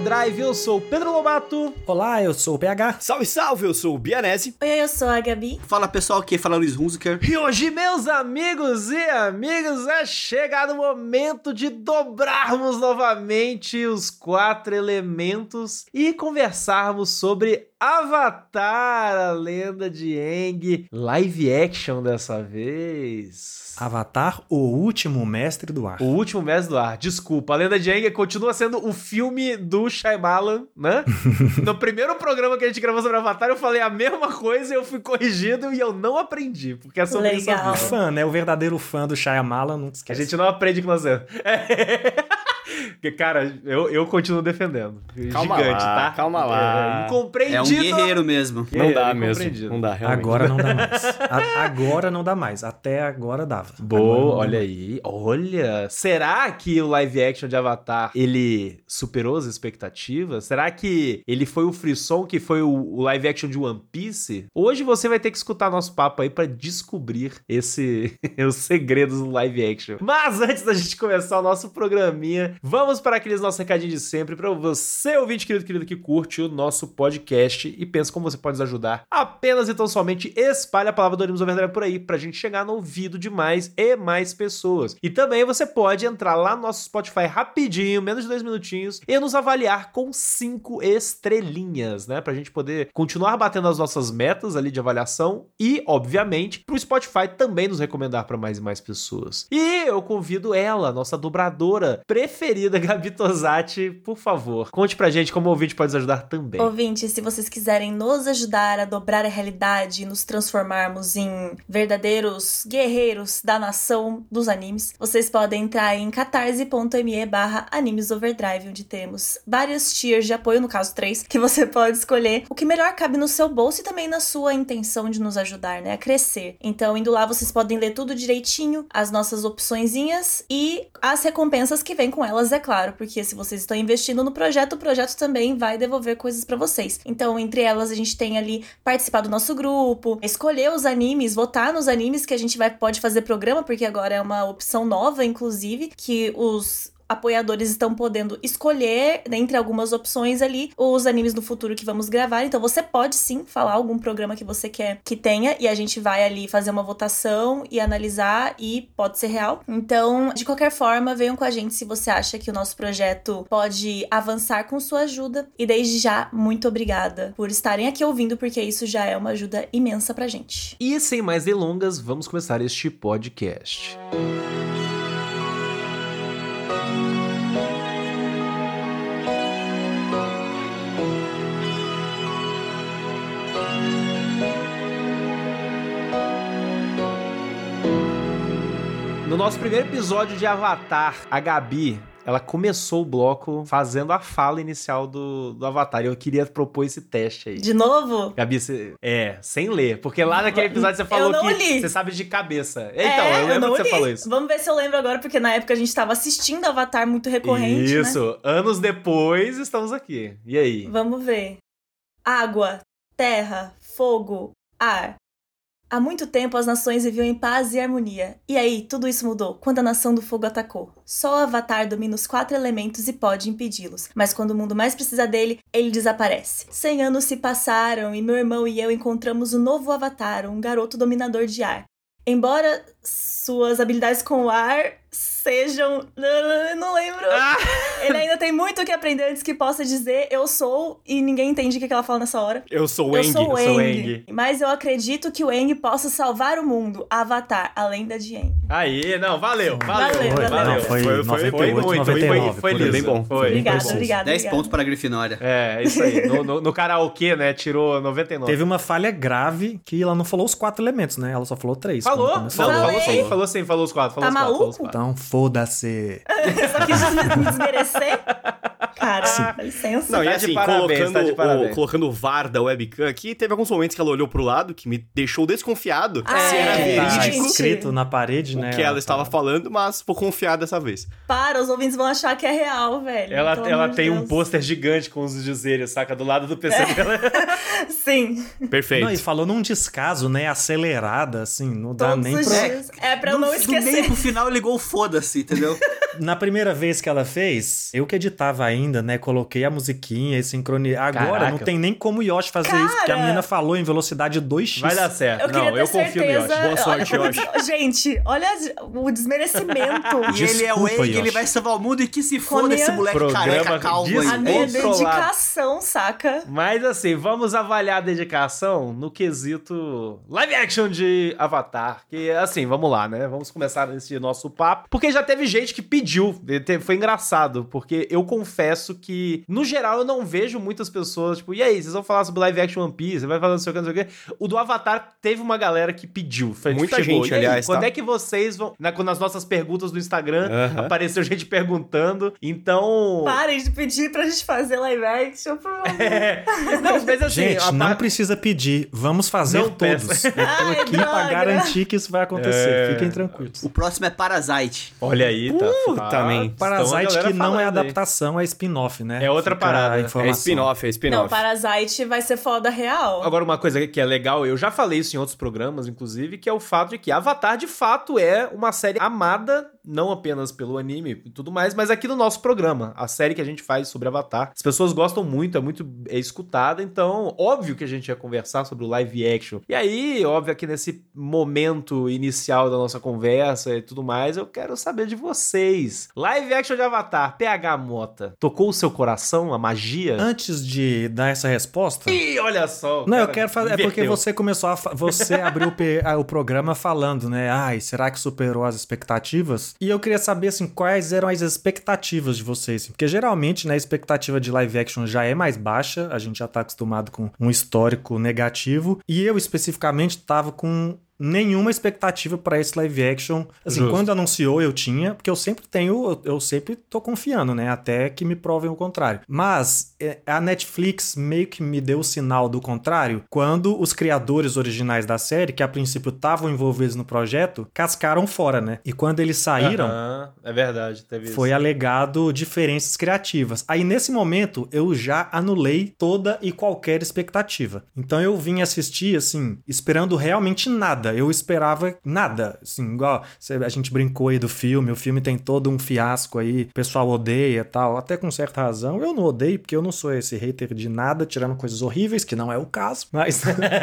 Overdrive, eu sou o Pedro Lobato. Olá, eu sou o PH. Salve, salve, eu sou o Bianese. Oi, eu sou a Gabi. Fala pessoal, aqui fala Luiz Hunziker. E hoje, meus amigos e amigas, é chegado o momento de dobrarmos novamente os 4 elementos e conversarmos sobre Avatar, a lenda de Aang, live action dessa vez. Avatar, o último mestre do ar. O último mestre do ar, desculpa. A lenda de Aang continua sendo o filme do Shyamalan, né? No primeiro programa que a gente gravou sobre Avatar, eu falei a mesma coisa e eu fui corrigido e eu não aprendi, porque é sobre isso. Legal. O fã, né? O verdadeiro fã do Shyamalan, não esquece. A gente não aprende com você. Cara, eu continuo defendendo. Calma Gigante, lá, tá? calma lá. Incompreendido. É um guerreiro mesmo. Guerreiro, Não dá mesmo. incompreendido. Não dá, realmente. Agora não dá mais. Agora não dá mais. Até agora dava. Boa, olha aí. Olha, será que o live action de Avatar, ele superou as expectativas? Será que ele foi o frisson que foi o live action de One Piece? Hoje você vai ter que escutar nosso papo aí pra descobrir os segredos do live action. Mas antes da gente começar o nosso programinha, vamos para aqueles nossos recadinhos de sempre para você, ouvinte querido que curte o nosso podcast e pensa como você pode nos ajudar. Apenas e tão somente espalhe a palavra do Animes Overdrive por aí pra gente chegar no ouvido de mais e mais pessoas. E também você pode entrar lá no nosso Spotify rapidinho, menos de 2 minutinhos, e nos avaliar com 5 estrelinhas, né? Pra gente poder continuar batendo as nossas metas ali de avaliação e, obviamente, pro Spotify também nos recomendar para mais e mais pessoas. E eu convido ela, nossa dobradora preferida, Gabi Tosati, por favor, conte pra gente como o ouvinte pode nos ajudar também. Ouvinte, se vocês quiserem nos ajudar a dobrar a realidade e nos transformarmos em verdadeiros guerreiros da nação dos animes, vocês podem entrar em catarse.me/animesoverdrive, onde temos várias tiers de apoio, no caso 3, que você pode escolher o que melhor cabe no seu bolso e também na sua intenção de nos ajudar, né, a crescer. Então, indo lá, vocês podem ler tudo direitinho, as nossas opçõezinhas e as recompensas que vêm com elas, é claro, porque se vocês estão investindo no projeto, o projeto também vai devolver coisas pra vocês. Então, entre elas, a gente tem ali participar do nosso grupo, escolher os animes, votar nos animes que a gente pode fazer programa, porque agora é uma opção nova, inclusive, que os apoiadores estão podendo escolher, entre algumas opções ali, os animes no futuro que vamos gravar. Então você pode sim falar algum programa que você quer que tenha e a gente vai ali fazer uma votação e analisar e pode ser real. Então, de qualquer forma, venham com a gente se você acha que o nosso projeto pode avançar com sua ajuda. E desde já, muito obrigada por estarem aqui ouvindo, porque isso já é uma ajuda imensa pra gente. E sem mais delongas, vamos começar este podcast. No nosso primeiro episódio de Avatar, a Gabi, ela começou o bloco fazendo a fala inicial do Avatar. E eu queria propor esse teste aí. De novo? Gabi, sem ler. Porque lá naquele episódio você falou que você sabe de cabeça. Então, eu lembro que você falou isso. Vamos ver se eu lembro agora, porque na época a gente tava assistindo Avatar muito recorrente, Isso. né? Anos depois, estamos aqui. E aí? Vamos ver. Água, terra, fogo, ar. Há muito tempo as nações viviam em paz e harmonia. E aí, tudo isso mudou quando a Nação do Fogo atacou. Só o Avatar domina os 4 elementos e pode impedi-los. Mas quando o mundo mais precisa dele, ele desaparece. 100 anos se passaram e meu irmão e eu encontramos o novo Avatar, um garoto dominador de ar. Embora suas habilidades com o ar sejam... Não lembro. Ele ainda tem muito o que aprender antes que possa dizer eu sou, e ninguém entende o que ela fala nessa hora. Eu sou o Aang. Eu sou o Aang. Mas eu acredito que o Aang possa salvar o mundo. Avatar, a lenda de Aang. Aí, não, valeu. Não, foi 98, 99. Foi lindo. Bem bom. Obrigada. 10 pontos para a Grifinória. É, isso aí. No karaokê, né, tirou 99. Teve uma falha grave que ela não falou os 4 elementos, né? Ela só falou 3. Falou os 4. Tá maluco? Então, foda-se. Só quis me desmerecer? Cara, dá licença. Não, e Tá assim, de parabéns, tá de parabéns. colocando o VAR da webcam aqui, teve alguns momentos que ela olhou pro lado, que me deixou desconfiado se era é, Tá verídico escrito na parede, o né? que ela estava falando, mas vou confiar dessa vez. Para, os ouvintes vão achar que é real, velho. Ela tem um pôster gigante com os dizeres, saca? Do lado do PC dela. Sim. Perfeito. Não, e falou num descaso, né? Acelerada, assim, não dá Todos nem os pra... dias. É pra eu não Do esquecer. meio pro final ligou o foda-se, entendeu? Na primeira vez que ela fez, eu que editava ainda, né? Coloquei a musiquinha e sincronizei. Agora Caraca. não tem nem como o Yoshi fazer isso, porque a menina falou em velocidade 2x. Vai dar certo. Eu queria ter confio no Yoshi. certeza. Boa sorte, Yoshi. Gente, olha o desmerecimento. E ele é o Desculpa, Egg, ele Yoshi. vai salvar o mundo e que se foda minha- esse moleque Programa careca calvo disso. A aí. minha Controlado. dedicação, saca? Mas assim, vamos avaliar a dedicação no quesito live action de Avatar. Que assim, vamos lá, né? Vamos começar esse nosso papo. Porque já teve gente que pediu. Foi engraçado. Porque eu confesso que, no geral, eu não vejo muitas pessoas, tipo, e aí, vocês vão falar sobre live action One Piece? Você vai falar não sei o que, não sei o que. O do Avatar teve uma galera que pediu. Muita Chegou, gente, "E aí, aliás, quando tá? é que vocês vão... Nas nossas perguntas do Instagram, Aham. apareceu gente perguntando. Então... Parem de pedir pra gente fazer live action, por favor. Não, mas assim... Gente, não precisa pedir. Vamos fazer Não todos. peça. Eu tô Ai, aqui pra droga. garantir que isso vai acontecer. Fiquem tranquilos. O próximo é Parasite. Olha aí, tá. também. Então a Parasite galera que não é falando aí. adaptação, é spin-off, né? É outra Fica parada. a É informação. É spin-off. Não, Parasite vai ser foda real. Agora, uma coisa que é legal, eu já falei isso em outros programas, inclusive, que é o fato de que Avatar, de fato, é uma série amada, não apenas pelo anime e tudo mais, mas aqui no nosso programa. A série que a gente faz sobre Avatar. As pessoas gostam muito, é escutada, então, óbvio que a gente ia conversar sobre o live action. E aí, óbvio que nesse momento inicial da nossa conversa e tudo mais, eu quero saber de vocês. Live action de Avatar, PH Mota, tocou o seu coração, a magia? Antes de dar essa resposta... Ih, olha só. Não, cara, eu quero fazer. É porque inverteu. você começou você abriu o programa falando, né? Ai, será que superou as expectativas? E eu queria saber, assim, quais eram as expectativas de vocês. Porque geralmente, né, a expectativa de live action já é mais baixa. A gente já tá acostumado com um histórico negativo. E eu, especificamente, tava com nenhuma expectativa pra esse live action. Assim, Justo. quando anunciou eu tinha, porque eu sempre tô confiando, né, até que me provem o contrário. Mas a Netflix meio que me deu o sinal do contrário quando os criadores originais da série, que a princípio estavam envolvidos no projeto, cascaram fora, né? E quando eles saíram, Aham, é verdade, teve foi isso. alegado diferenças criativas. Aí, nesse momento, eu já anulei toda e qualquer expectativa. Então, eu vim assistir, assim, esperando realmente nada. Eu esperava nada. Assim, igual a gente brincou aí do filme. O filme tem todo um fiasco aí. O pessoal odeia e tal. Até com certa razão. Eu não odeio, porque eu não sou esse hater de nada, tirando coisas horríveis, que não é o caso. Mas,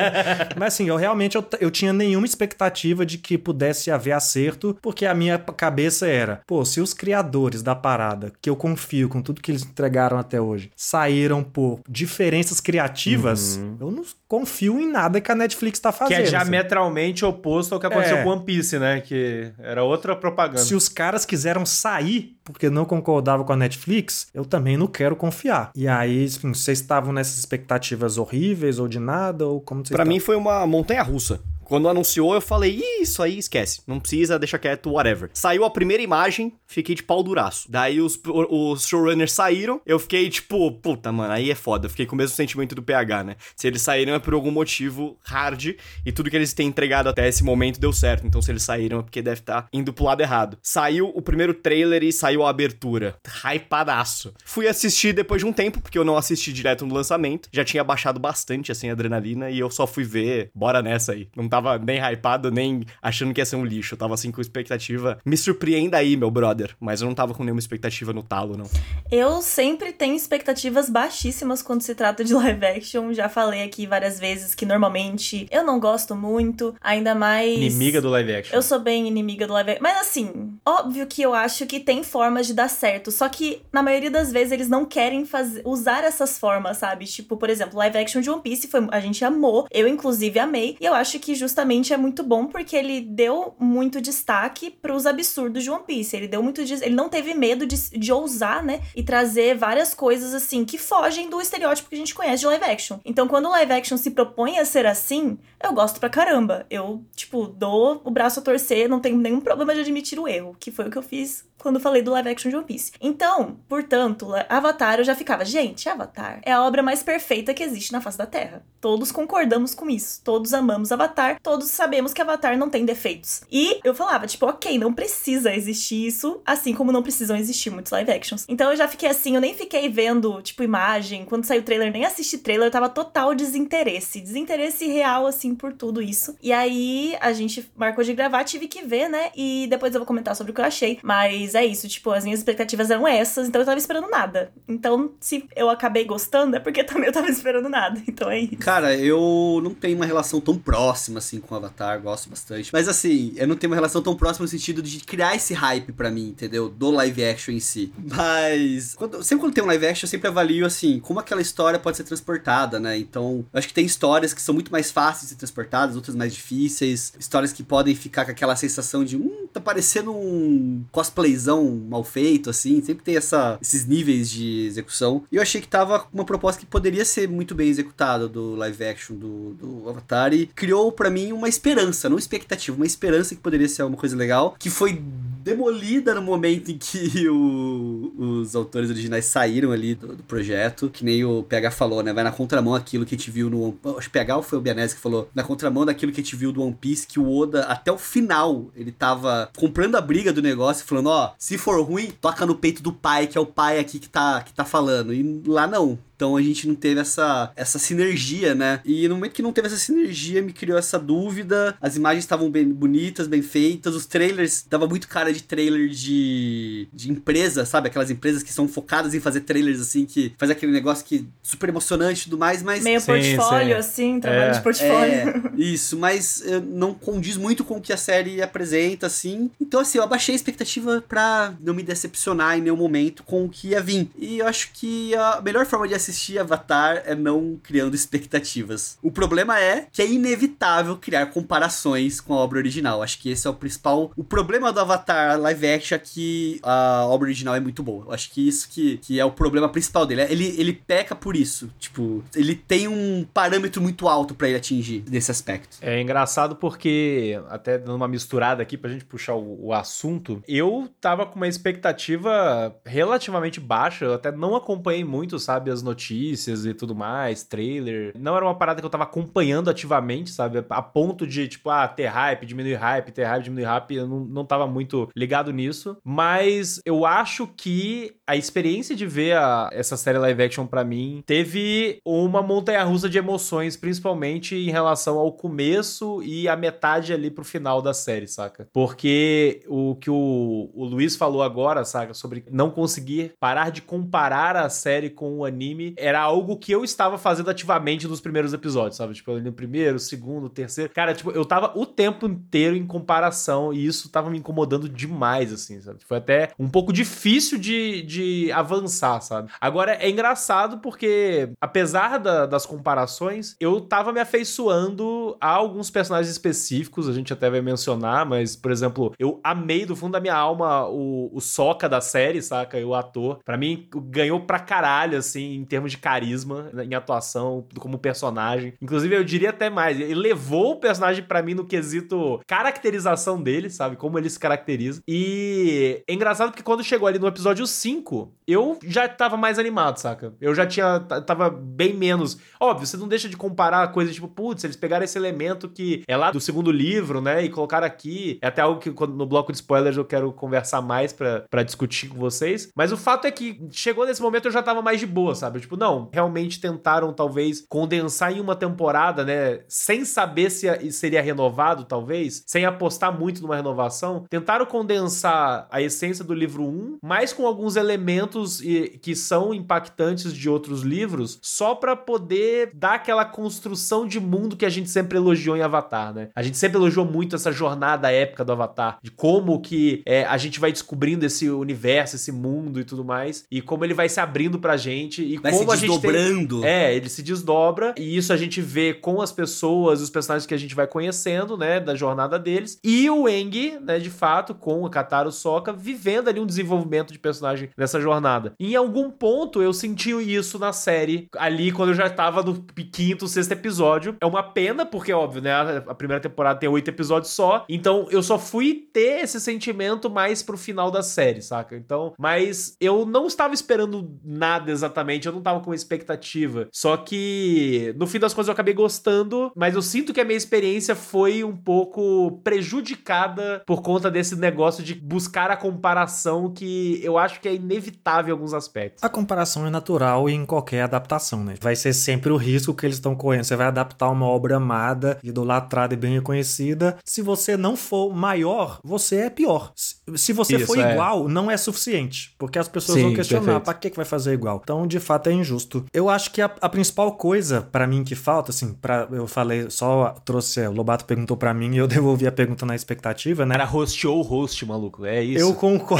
mas assim, eu tinha nenhuma expectativa de que pudesse haver acerto, porque a minha cabeça era, pô, se os criadores da parada, que eu confio com tudo que eles entregaram até hoje, saíram por diferenças criativas, eu não confio em nada que a Netflix tá fazendo. Que é assim. diametralmente oposto ao que aconteceu É. com One Piece, né? Que era outra propaganda. Se os caras quiseram sair porque não concordavam com a Netflix, eu também não quero confiar. E aí, assim, vocês estavam nessas expectativas horríveis ou de nada, ou como vocês Pra mim estavam? foi uma montanha-russa. Quando anunciou, eu falei, "Ih, isso aí esquece. Não precisa, deixa quieto, whatever." Saiu a primeira imagem, fiquei de pau duraço. Daí os showrunners saíram, eu fiquei tipo, puta, mano, aí é foda. Eu fiquei com o mesmo sentimento do PH, né? Se eles saíram é por algum motivo hard, e tudo que eles têm entregado até esse momento deu certo. Então se eles saíram é porque deve estar indo pro lado errado. Saiu o primeiro trailer e saiu a abertura. Hypadaço. Fui assistir depois de um tempo, porque eu não assisti direto no lançamento. Já tinha baixado bastante, assim, a adrenalina, e eu só fui ver, bora nessa aí. Não tava nem hypado, nem achando que ia ser um lixo. Eu tava assim com expectativa. Me surpreenda aí, meu brother. Mas eu não tava com nenhuma expectativa no talo, não. Eu sempre tenho expectativas baixíssimas quando se trata de live action. Já falei aqui várias vezes que normalmente eu não gosto muito, ainda mais... Inimiga do live action. Eu sou bem inimiga do live action. Mas assim, óbvio que eu acho que tem formas de dar certo. Só que, na maioria das vezes, eles não querem usar essas formas, sabe? Tipo, por exemplo, live action de One Piece, a gente amou. Eu, inclusive, amei. E eu acho que justamente é muito bom porque ele deu muito destaque pros absurdos de One Piece. Ele não teve medo de ousar, né? E trazer várias coisas, assim, que fogem do estereótipo que a gente conhece de live action. Então, quando o live action se propõe a ser assim, eu gosto pra caramba. Eu, tipo, dou o braço a torcer, não tenho nenhum problema de admitir o erro, que foi o que eu fiz quando falei do live action de One Piece. Então, portanto, Avatar, eu já ficava, gente, Avatar é a obra mais perfeita que existe na face da Terra. Todos concordamos com isso. Todos amamos Avatar, todos sabemos que Avatar não tem defeitos. E eu falava, tipo, ok, não precisa existir isso, assim como não precisam existir muitos live actions. Então eu já fiquei assim, eu nem fiquei vendo, tipo, imagem, quando saiu o trailer, nem assisti trailer, eu tava total desinteresse real, assim, por tudo isso. E aí, a gente marcou de gravar, tive que ver, né, e depois eu vou comentar sobre o que eu achei, mas Mas é isso, tipo, as minhas expectativas eram essas, então eu tava esperando nada. Então, se eu acabei gostando, é porque também eu tava esperando nada. Então é isso. Cara, eu não tenho uma relação tão próxima, assim, com o Avatar, gosto bastante. Mas, assim, eu não tenho uma relação tão próxima no sentido de criar esse hype pra mim, entendeu? Do live action em si. Mas, sempre quando tem um live action, eu sempre avalio, assim, como aquela história pode ser transportada, né? Então, eu acho que tem histórias que são muito mais fáceis de ser transportadas, outras mais difíceis. Histórias que podem ficar com aquela sensação de, tá parecendo um cosplayzão mal feito, assim. Sempre tem esses níveis de execução. E eu achei que tava uma proposta que poderia ser muito bem executada do live action do Avatar. E criou pra mim uma esperança, não expectativa, uma esperança que poderia ser alguma coisa legal, que foi demolida no momento em que os autores originais saíram ali do projeto, que nem o PH falou, né? Vai na contramão aquilo que a gente viu no... Acho que PH ou foi o Bianese que falou? Na contramão daquilo que a gente viu do One Piece, que o Oda, até o final, ele tava comprando a briga do negócio, falando, se for ruim, toca no peito do pai, que é o pai aqui que tá falando. E lá não. Então a gente não teve essa sinergia, né? E no momento que não teve essa sinergia, me criou essa dúvida. As imagens estavam bem bonitas, bem feitas. Os trailers, dava muito cara de trailer de empresa, sabe? Aquelas empresas que são focadas em fazer trailers, assim, que faz aquele negócio que super emocionante e tudo mais, mas... Meio portfólio, assim, trabalho de portfólio. Isso, mas não condiz muito com o que a série apresenta, assim. Então, assim, eu abaixei a expectativa pra não me decepcionar em nenhum momento com o que ia vir. E eu acho que a melhor forma de assistir Avatar é não criando expectativas. O problema é que é inevitável criar comparações com a obra original. Acho que esse é o principal... O problema do Avatar live action é que a obra original é muito boa. Eu acho que isso que é o problema principal dele. Ele peca por isso. Tipo, ele tem um parâmetro muito alto pra ele atingir nesse aspecto. É engraçado porque, até dando uma misturada aqui pra gente puxar o assunto, eu tava com uma expectativa relativamente baixa. Eu até não acompanhei muito, sabe, as notícias e tudo mais, trailer. Não era uma parada que eu tava acompanhando ativamente, sabe? A ponto de, tipo, ter hype, diminuir hype, ter hype, diminuir hype. Eu não tava muito ligado nisso. Mas eu acho que a experiência de ver essa série live action pra mim teve uma montanha-russa de emoções, principalmente em relação ao começo e a metade ali pro final da série, saca? Porque o que o Luiz falou agora, saca? Sobre não conseguir parar de comparar a série com o anime, era algo que eu estava fazendo ativamente nos primeiros episódios, sabe? Tipo, no primeiro, segundo, terceiro. Cara, tipo, eu tava o tempo inteiro em comparação e isso tava me incomodando demais, assim, sabe? Foi até um pouco difícil de avançar, sabe? Agora, é engraçado porque, apesar das comparações, eu tava me afeiçoando a alguns personagens específicos, a gente até vai mencionar, mas, por exemplo, eu amei do fundo da minha alma o Sokka da série, saca? O ator. Pra mim, ganhou pra caralho, assim, em termos de carisma, em atuação, como personagem. Inclusive, eu diria até mais, ele levou o personagem pra mim no quesito caracterização dele, sabe? Como ele se caracteriza. E é engraçado porque quando chegou ali no episódio 5, eu já tava mais animado, saca? Eu já tava bem menos... Óbvio, você não deixa de comparar coisas tipo, putz, eles pegaram esse elemento que é lá do segundo livro, né? E colocaram aqui. É até algo que no bloco de spoilers eu quero conversar mais pra discutir com vocês. Mas o fato é que chegou nesse momento eu já tava mais de boa, sabe? Tipo, não, realmente tentaram talvez condensar em uma temporada, né? Sem saber se seria renovado, talvez. Sem apostar muito numa renovação. Tentaram condensar a essência do livro 1, mas com alguns elementos que são impactantes de outros livros, só pra poder dar aquela construção de mundo que a gente sempre elogiou em Avatar, né? A gente sempre elogiou muito essa jornada épica do Avatar, de como que a gente vai descobrindo esse universo, esse mundo e tudo mais, e como ele vai se abrindo pra gente, e vai como se desdobrando. Ele se desdobra, e isso a gente vê com as pessoas, os personagens que a gente vai conhecendo, né, da jornada deles, e o Aang, né, de fato, com o Katara, o Sokka, vivendo ali um desenvolvimento de personagem nessa jornada. E em algum ponto eu senti isso na série, ali quando eu já tava no quinto, sexto episódio. É uma pena, porque, óbvio, né, a primeira temporada tem 8 episódios só, então eu só fui ter esse sentimento mais pro final da série, saca? Então, mas eu não estava esperando nada exatamente, eu tava com expectativa. Só que, no fim das contas, eu acabei gostando, mas eu sinto que a minha experiência foi um pouco prejudicada por conta desse negócio de buscar a comparação que eu acho que é inevitável em alguns aspectos. A comparação é natural em qualquer adaptação, né? Vai ser sempre o risco que eles estão correndo. Você vai adaptar uma obra amada, idolatrada e bem reconhecida. Se você não for maior, você é pior. Se você for igual, não é suficiente. Porque as pessoas vão questionar, pra que vai fazer igual? Então, de fato, é injusto. Eu acho que a principal coisa, pra mim, que falta, assim, eu falei, só trouxe, o Lobato perguntou pra mim e eu devolvi a pergunta na expectativa, né? Era host ou host, maluco, é isso? Eu concordo.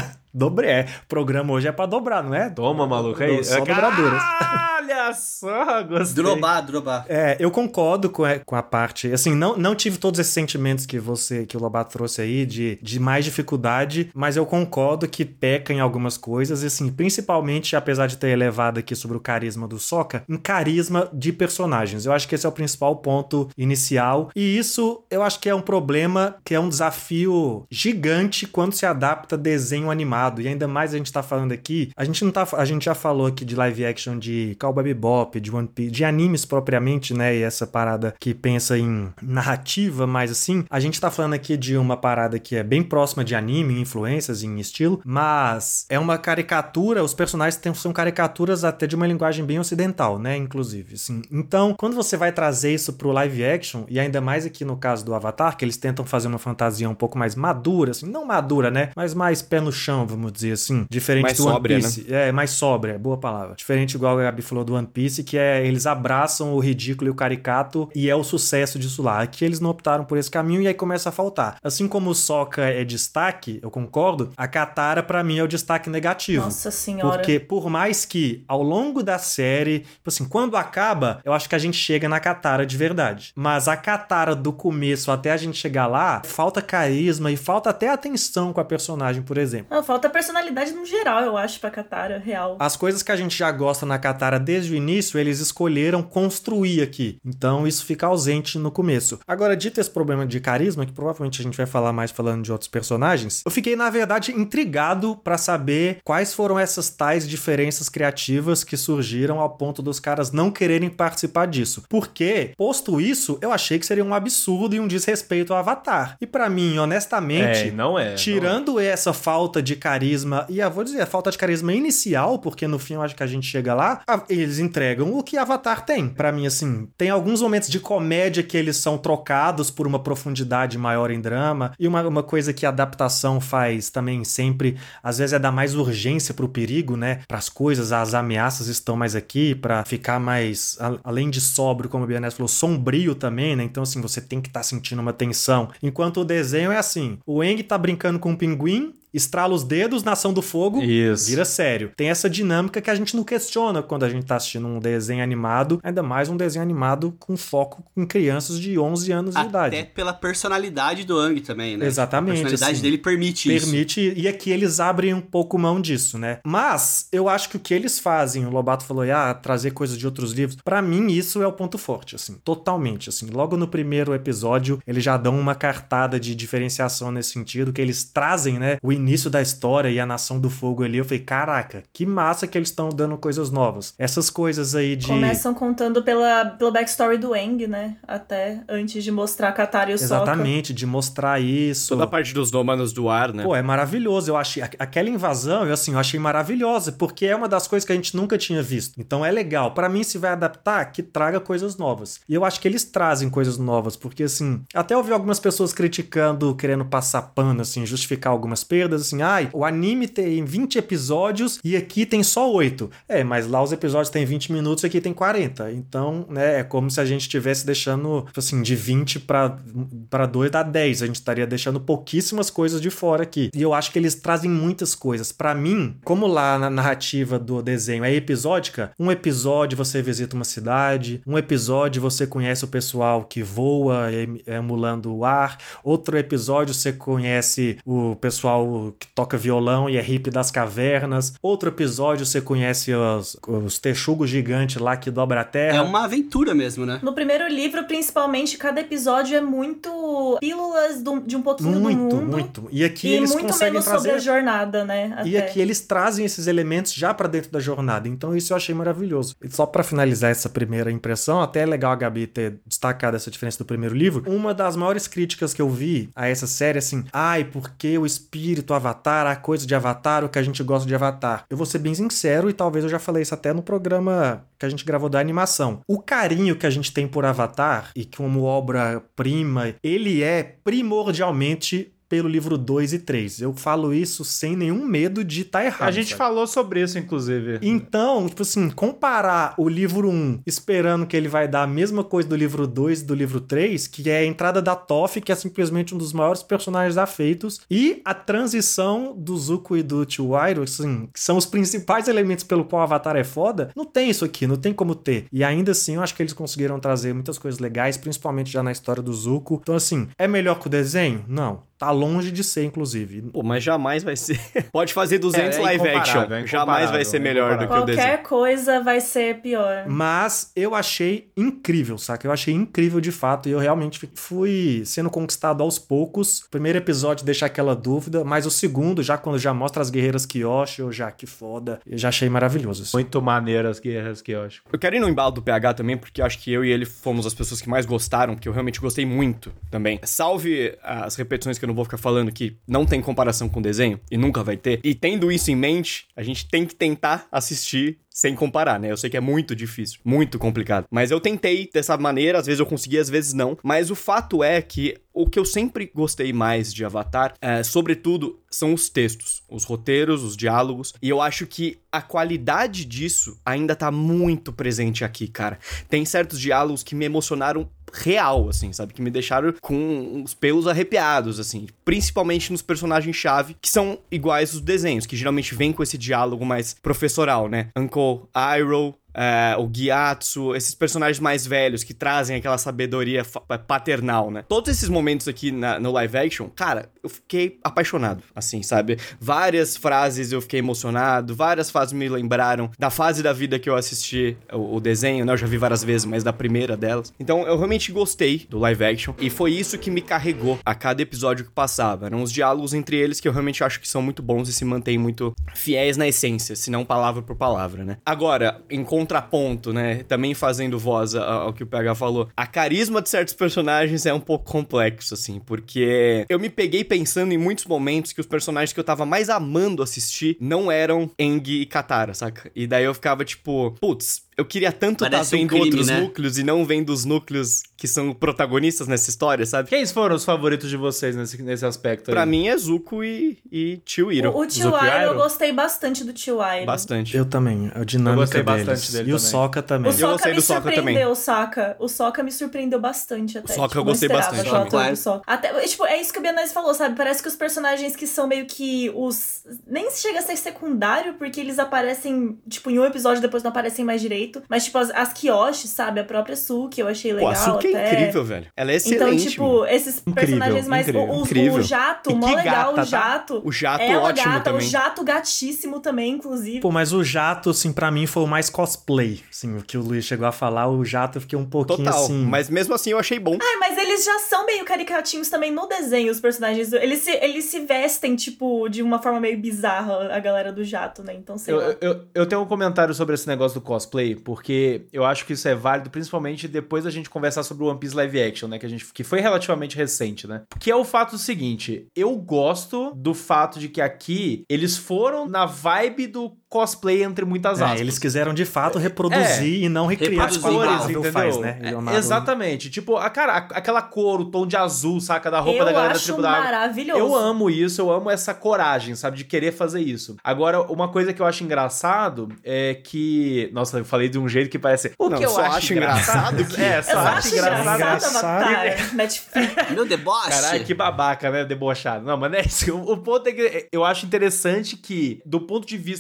Programa hoje é pra dobrar, não é? Toma, maluco, é isso. Só dobraduras. Olha só, gostei. Drobar. Eu concordo com a parte, assim, não tive todos esses sentimentos que o Lobato trouxe aí, de mais dificuldade, mas eu concordo que peca em algumas coisas, e assim, principalmente, apesar de ter elevado aqui sobre o carisma do Sokka, em carisma de personagens. Eu acho que esse é o principal ponto inicial, e isso eu acho que é um problema, que é um desafio gigante quando se adapta desenho animado. E ainda mais a gente tá falando aqui, a gente já falou aqui de live action de Cowboy Bebop, de One Piece, de animes propriamente, né, e essa parada que pensa em narrativa, mas assim, a gente tá falando aqui de uma parada que é bem próxima de anime, influências em estilo, mas é uma caricatura, os personagens são caricaturas até de uma linguagem bem ocidental, né, inclusive, assim. Então, quando você vai trazer isso pro live action, e ainda mais aqui no caso do Avatar, que eles tentam fazer uma fantasia um pouco mais madura, assim, não madura, né, mas mais pé no chão, vamos dizer assim, diferente mais do One sóbria, Piece. né? Mais sóbria, boa palavra. Diferente igual a Gabi falou do One Piece, que eles abraçam o ridículo e o caricato e é o sucesso disso lá. Aqui eles não optaram por esse caminho e aí começa a faltar. Assim como o Sokka é destaque, eu concordo, a Katara pra mim é o destaque negativo. Nossa senhora. Porque por mais que ao longo da série, tipo assim, quando acaba, eu acho que a gente chega na Katara de verdade. Mas a Katara do começo até a gente chegar lá, falta carisma e falta até atenção com a personagem, por exemplo. Não, falta personalidade no geral, eu acho, pra Katara, real. As coisas que a gente já gosta na Katara desde o início, eles escolheram construir aqui. Então isso fica ausente no começo. Agora, dito esse problema de carisma, que provavelmente a gente vai falar mais falando de outros personagens, eu fiquei, na verdade, intrigado pra saber quais foram essas tais diferenças criativas que surgiram ao ponto dos caras não quererem participar disso. Porque, posto isso, eu achei que seria um absurdo e um desrespeito ao Avatar. E pra mim, honestamente, tirando essa falta de carisma, e eu vou dizer, a falta de carisma inicial, porque no fim eu acho que a gente chega lá, eles entregam o que Avatar tem. Pra mim, assim, tem alguns momentos de comédia que eles são trocados por uma profundidade maior em drama, e uma coisa que a adaptação faz também sempre, às vezes é dar mais urgência pro perigo, né, pras coisas, as ameaças estão mais aqui, pra ficar mais, além de sóbrio, como a Bianese falou, sombrio também, né, então assim, você tem que estar sentindo uma tensão, enquanto o desenho é assim, o Aang tá brincando com um pinguim, estrala os dedos, Nação do Fogo, vira sério. Tem essa dinâmica que a gente não questiona quando a gente tá assistindo um desenho animado, ainda mais um desenho animado com foco em crianças de 11 anos de idade. Até pela personalidade do Aang também, né? Exatamente. A personalidade dele permite isso. E aqui eles abrem um pouco mão disso, né? Mas, eu acho que o que eles fazem, o Lobato falou, trazer coisas de outros livros, pra mim isso é o ponto forte, assim, totalmente, assim. Logo no primeiro episódio, eles já dão uma cartada de diferenciação nesse sentido, que eles trazem, né, o início da história e a Nação do Fogo ali, eu falei, caraca, que massa que eles estão dando coisas novas. Essas coisas aí de... Começam contando pelo backstory do Aang, né? Até antes de mostrar a Katara e o Sokka. Exatamente, de mostrar isso. Toda a parte dos nômanos do ar, né? Pô, é maravilhoso. Eu achei... Aquela invasão, eu achei maravilhosa, porque é uma das coisas que a gente nunca tinha visto. Então é legal. Pra mim, se vai adaptar, que traga coisas novas. E eu acho que eles trazem coisas novas, porque assim, até ouvi algumas pessoas criticando, querendo passar pano, assim, justificar algumas perdas, assim, o anime tem 20 episódios e aqui tem só 8. Mas lá os episódios têm 20 minutos e aqui tem 40. Então, né, é como se a gente estivesse deixando, assim, de 20 pra 2 dá 10. A gente estaria deixando pouquíssimas coisas de fora aqui. E eu acho que eles trazem muitas coisas. Pra mim, como lá na narrativa do desenho é episódica, um episódio você visita uma cidade, um episódio você conhece o pessoal que voa emulando o ar, outro episódio você conhece o pessoal menino que toca violão e é hippie das cavernas. Outro episódio você conhece os texugos gigantes lá que dobra a terra. É uma aventura mesmo, né? No primeiro livro, principalmente, cada episódio é muito pílulas de um pouquinho do mundo. Muito. E aqui E eles muito conseguem menos trazer... sobre a jornada, né? E até. aqui eles trazem esses elementos já pra dentro da jornada. Então isso eu achei maravilhoso. E só pra finalizar essa primeira impressão, até é legal a Gabi ter destacado essa diferença do primeiro livro. Uma das maiores críticas que eu vi a essa série, assim, porque o espírito Avatar, a coisa de Avatar, o que a gente gosta de Avatar. Eu vou ser bem sincero e talvez eu já falei isso até no programa que a gente gravou da animação. O carinho que a gente tem por Avatar e como obra-prima, ele é primordialmente pelo livro 2 e 3. Eu falo isso sem nenhum medo de estar errado. A gente falou sobre isso, inclusive. Então, tipo assim, comparar o livro 1 esperando que ele vai dar a mesma coisa do livro 2 e do livro 3, que é a entrada da Toph, que é simplesmente um dos maiores personagens já feitos, e a transição do Zuko e do Chiweiro, assim, que são os principais elementos pelo qual o Avatar é foda, não tem isso aqui, não tem como ter. E ainda assim, eu acho que eles conseguiram trazer muitas coisas legais, principalmente já na história do Zuko. Então, assim, é melhor que o desenho? Não. Tá longe de ser, inclusive. Pô, mas jamais vai ser. Pode fazer 200 É live action. incomparável, Jamais vai ser melhor do que o desenho. Qualquer coisa vai ser pior. Mas eu achei incrível, saca? Eu achei incrível de fato. E eu realmente fui sendo conquistado aos poucos. O primeiro episódio deixa aquela dúvida, mas o segundo, já quando já mostra as guerreiras Kyoshi, eu já, que foda. Eu já achei maravilhoso. Assim. Muito maneiro as guerras que eu acho. Eu quero ir no embalo do PH também, porque eu acho que eu e ele fomos as pessoas que mais gostaram, porque eu realmente gostei muito também. Salve as repetições que eu não vou ficar falando, que não tem comparação com o desenho, e nunca vai ter. E tendo isso em mente, a gente tem que tentar assistir sem comparar, né? Eu sei que é muito difícil, muito complicado. Mas eu tentei dessa maneira, às vezes eu consegui, às vezes não. Mas o fato é que o que eu sempre gostei mais de Avatar, sobretudo, são os textos, os roteiros, os diálogos. E eu acho que a qualidade disso ainda tá muito presente aqui, cara. Tem certos diálogos que me emocionaram real, assim, sabe? Que me deixaram com os pelos arrepiados, assim. Principalmente nos personagens-chave, que são iguais aos desenhos, que geralmente vêm com esse diálogo mais professoral, né? Uncle Iroh, o Gyatso, esses personagens mais velhos que trazem aquela sabedoria paternal, né? Todos esses momentos aqui no live action, cara, eu fiquei apaixonado, assim, sabe? Várias frases eu fiquei emocionado, várias fases me lembraram da fase da vida que eu assisti o desenho, né? Eu já vi várias vezes, mas da primeira delas. Então, eu realmente gostei do live action e foi isso que me carregou a cada episódio que passava. Eram os diálogos entre eles que eu realmente acho que são muito bons e se mantêm muito fiéis na essência, se não palavra por palavra, né? Agora, em contraponto, né, também fazendo voz ao que o PH falou, a carisma de certos personagens é um pouco complexo, assim, porque eu me peguei pensando em muitos momentos que os personagens que eu tava mais amando assistir não eram Aang e Katara, saca? E daí eu ficava tipo, putz, eu queria tanto estar vendo crime, outros né? núcleos e não vendo os núcleos que são protagonistas nessa história, sabe? Quem foram os favoritos de vocês nesse aspecto aí? Pra mim é Zuko e Chiweiro. O Chiweiro, eu gostei bastante do Chiweiro. Bastante. Eu também, a dinâmica Eu gostei deles. bastante dele E o também. Sokka também. O Sokka gostei me do Sokka surpreendeu, Sokka. O Sokka me surpreendeu bastante até. O Sokka eu não gostei esperava bastante aquela também. coisa do Sokka. Até, tipo, é isso que o Bianese falou, sabe? Parece que os personagens que são meio que os... Nem chega a ser secundário, porque eles aparecem, tipo, em um episódio depois não aparecem mais direito. Mas, tipo, as Kyoshi, sabe? A própria Suki, eu achei Pô, legal a Suki até. é incrível, velho. Ela é excelente. Então, tipo, esses personagens mais... incrível. O Jato, E mó que legal, gata, o Jato. O Jato Ela ótimo gata, também. o Jato gatíssimo também, inclusive. Pô, mas o Jato, assim, pra mim foi o mais cosplay. Assim, o que o Luiz chegou a falar, o Jato eu fiquei um pouquinho Total, assim... mas mesmo assim eu achei bom. Ai, mas eles já são meio caricatinhos também no desenho, os personagens. Eles se vestem, tipo, de uma forma meio bizarra, a galera do Jato, né? Então, sei lá. Eu tenho um comentário sobre esse negócio do cosplay, porque eu acho que isso é válido, principalmente depois da gente conversar sobre o One Piece Live Action, né? Que foi relativamente recente, né? Que é o fato seguinte, eu gosto do fato de que aqui eles foram na vibe do cosplay entre muitas aspas. eles quiseram de fato reproduzir e não recriar reproduzir, como a cores, Marvel entendeu? faz, né? Leonardo- Exatamente. Tipo, aquela cor, o tom de azul, saca? Da roupa Eu da galera da acho tribo da água. maravilhoso. Eu amo isso, eu amo essa coragem, sabe? De querer fazer isso. Agora, uma coisa que eu acho engraçado é que... Nossa, eu falei de um jeito que parece... O Não, que eu só acho engraçado que- É, só Eu acho acho engraçado. engraçado Avatar, Netflix. Meu deboche. Caralho, que babaca, né? Debochado. Não, mas não é isso. O ponto é que eu acho interessante que, do ponto de vista da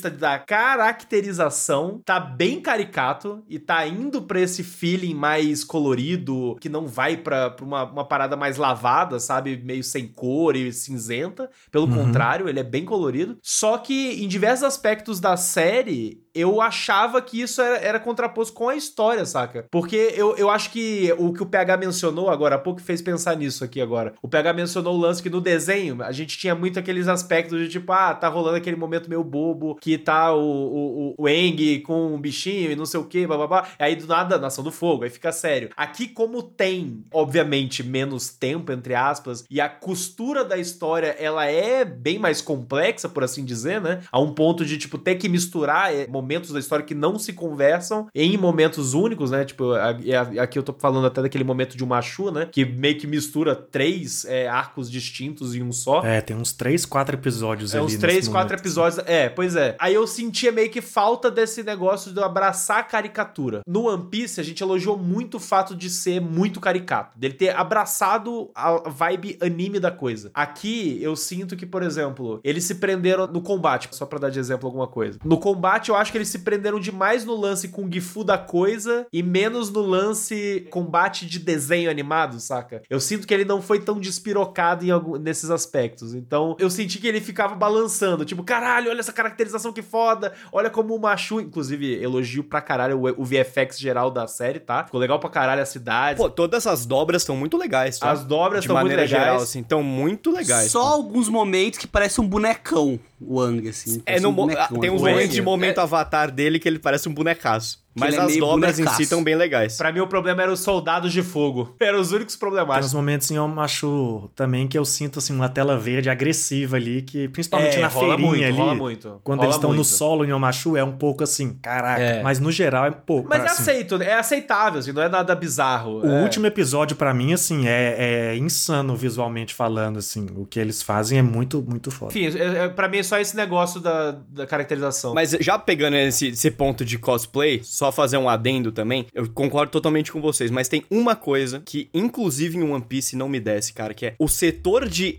caracterização tá bem caricato e tá indo pra esse feeling mais colorido, que não vai pra uma parada mais lavada, sabe? Meio sem cor e cinzenta. Pelo contrário, ele é bem colorido. Só que em diversos aspectos da série, eu achava que isso era contraposto com a história, saca? Porque eu acho que o PH mencionou agora há pouco fez pensar nisso aqui agora. O PH mencionou o lance que no desenho a gente tinha muito aqueles aspectos de tipo, tá rolando aquele momento meio bobo, que tá o Aang com um bichinho e não sei o que, blá. Aí do nada, Nação do Fogo, aí fica sério. Aqui, como tem, obviamente, menos tempo, entre aspas, e a costura da história, ela é bem mais complexa, por assim dizer, né? A um ponto de, tipo, ter que misturar momentos da história que não se conversam em momentos únicos, né? Tipo, aqui eu tô falando até daquele momento de Umashu, né? Que meio que mistura 3 arcos distintos em um só. Tem uns 3, 4 episódios ali. Uns 3, 4 episódios. Pois é. Aí eu sentia meio que falta desse negócio de eu abraçar a caricatura. No One Piece, a gente elogiou muito o fato de ser muito caricato. Dele ter abraçado a vibe anime da coisa. Aqui, eu sinto que, por exemplo, eles se prenderam no combate, só pra dar de exemplo alguma coisa. No combate, eu acho que eles se prenderam demais no lance Kung Fu da coisa e menos no lance combate de desenho animado, saca? Eu sinto que ele não foi tão despirocado nesses aspectos. Então, eu senti que ele ficava balançando. Tipo, caralho, olha essa caracterização que foda. Olha como o Machu, inclusive, elogio pra caralho o VFX geral da série, tá? Ficou legal pra caralho a cidade. Pô, todas as dobras estão muito legais, tá? As dobras estão muito legais. De maneira geral, assim, estão muito legais. Só alguns momentos que parece um bonecão, o Aang, assim. Tem uns momentos de momento avatar dele que ele parece um bonecaço. Mas as dobras em si estão bem legais. Pra mim, o problema era os soldados de fogo. Eram os únicos problemáticos. Tem uns momentos em Omashu também que eu sinto, assim, uma tela verde agressiva ali, que principalmente na feirinha ali. Rola muito. Quando eles estão no solo em Omashu, é um pouco assim, caraca. Mas no geral é um pouco. Mas é aceitável, assim, não é nada bizarro. O último episódio, pra mim, assim, é insano visualmente falando, assim. O que eles fazem é muito, muito foda. Enfim, pra mim é só esse negócio da caracterização. Mas já pegando esse ponto de cosplay, só fazer um adendo também, eu concordo totalmente com vocês, mas tem uma coisa que, inclusive em One Piece, não me desce, cara, que é o setor de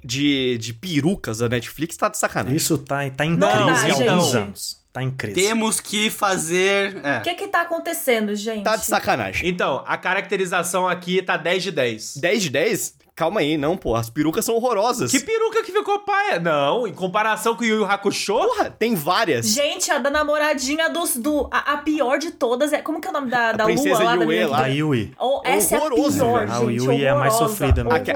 perucas da Netflix tá de sacanagem. Isso tá em crise há alguns anos. Tá em crise. Temos que fazer... O que tá acontecendo, gente? Tá de sacanagem. Então, a caracterização aqui tá 10 de 10. 10 de 10? Calma aí, não, pô. As perucas são horrorosas. Que peruca que ficou paia? Não, em comparação com o Yu Yu Hakusho... Porra, tem várias. Gente, a da namoradinha a pior de todas é... Como que é o nome da Princesa Lua lá? Yue, da Yui. Essa horroroso, é a pior, velho. gente. A Yui é a mais sofrida mesmo.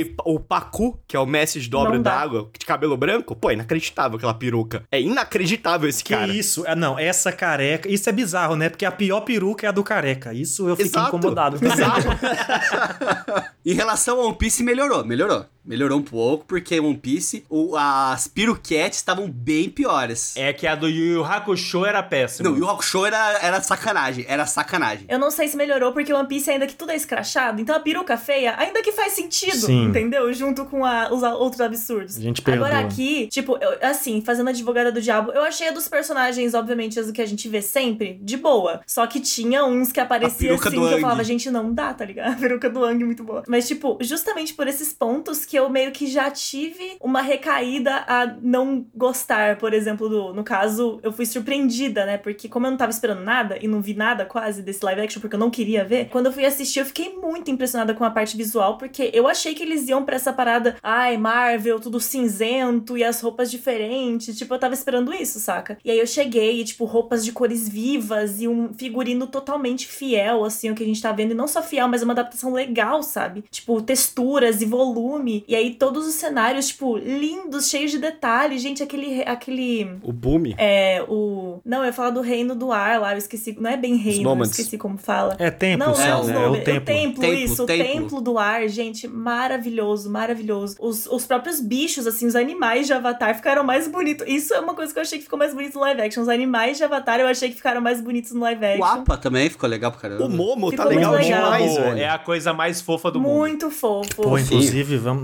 O Pacu, que é o mestre de dobra d'água, de cabelo branco, pô, é inacreditável aquela peruca. É inacreditável esse cara. Que isso? Não, essa careca... Isso é bizarro, né? Porque a pior peruca é a do careca. Isso eu fiquei incomodado. Exato. Em relação ao One Piece, melhorou um pouco, porque One Piece, as peruquetes estavam bem piores. É que a do Yu Yu Hakusho era péssima. Não, Yu Yu Hakusho era sacanagem, Eu não sei se melhorou, porque o One Piece, ainda que tudo é escrachado, então a peruca feia, ainda que faz sentido, Sim. Entendeu? Junto com os outros absurdos. A gente perdoa. Agora aqui, tipo, assim, fazendo advogada do diabo, eu achei a dos personagens, obviamente, as que a gente vê sempre, de boa. Só que tinha uns que apareciam assim, que eu falava, gente, não dá, tá ligado? A peruca do Aang, muito boa. Mas, tipo, justamente por esses pontos que eu meio que já tive uma recaída a não gostar, por exemplo, no caso, eu fui surpreendida, né? Porque como eu não tava esperando nada e não vi nada quase desse live action, porque eu não queria ver, quando eu fui assistir, eu fiquei muito impressionada com a parte visual, porque eu achei que eles iam pra essa parada, Marvel, tudo cinzento e as roupas diferentes, tipo, eu tava esperando isso, saca? E aí eu cheguei e, tipo, roupas de cores vivas e um figurino totalmente fiel, assim, o que a gente tá vendo, e não só fiel, mas uma adaptação legal, sabe? Tipo, texturas e volume, e aí todos os cenários, tipo, lindos, cheios de detalhes, gente, aquele... O Boom? Não, eu ia falar do Reino do Ar lá, eu esqueci, não é bem reino, eu esqueci como fala. É templo, não, céu, né? É o templo. O templo do ar, gente, maravilhoso, maravilhoso. Os próprios bichos, assim, os animais de Avatar ficaram mais bonitos. Isso é uma coisa que eu achei que ficou mais bonito no live action. Os animais de Avatar eu achei que ficaram mais bonitos no live action. O Appa também ficou legal pra caramba. O Momo ficou tá legal muito legal. demais, velho. É a coisa mais fofa do mundo. Muito fofo. Pô, inclusive, vamos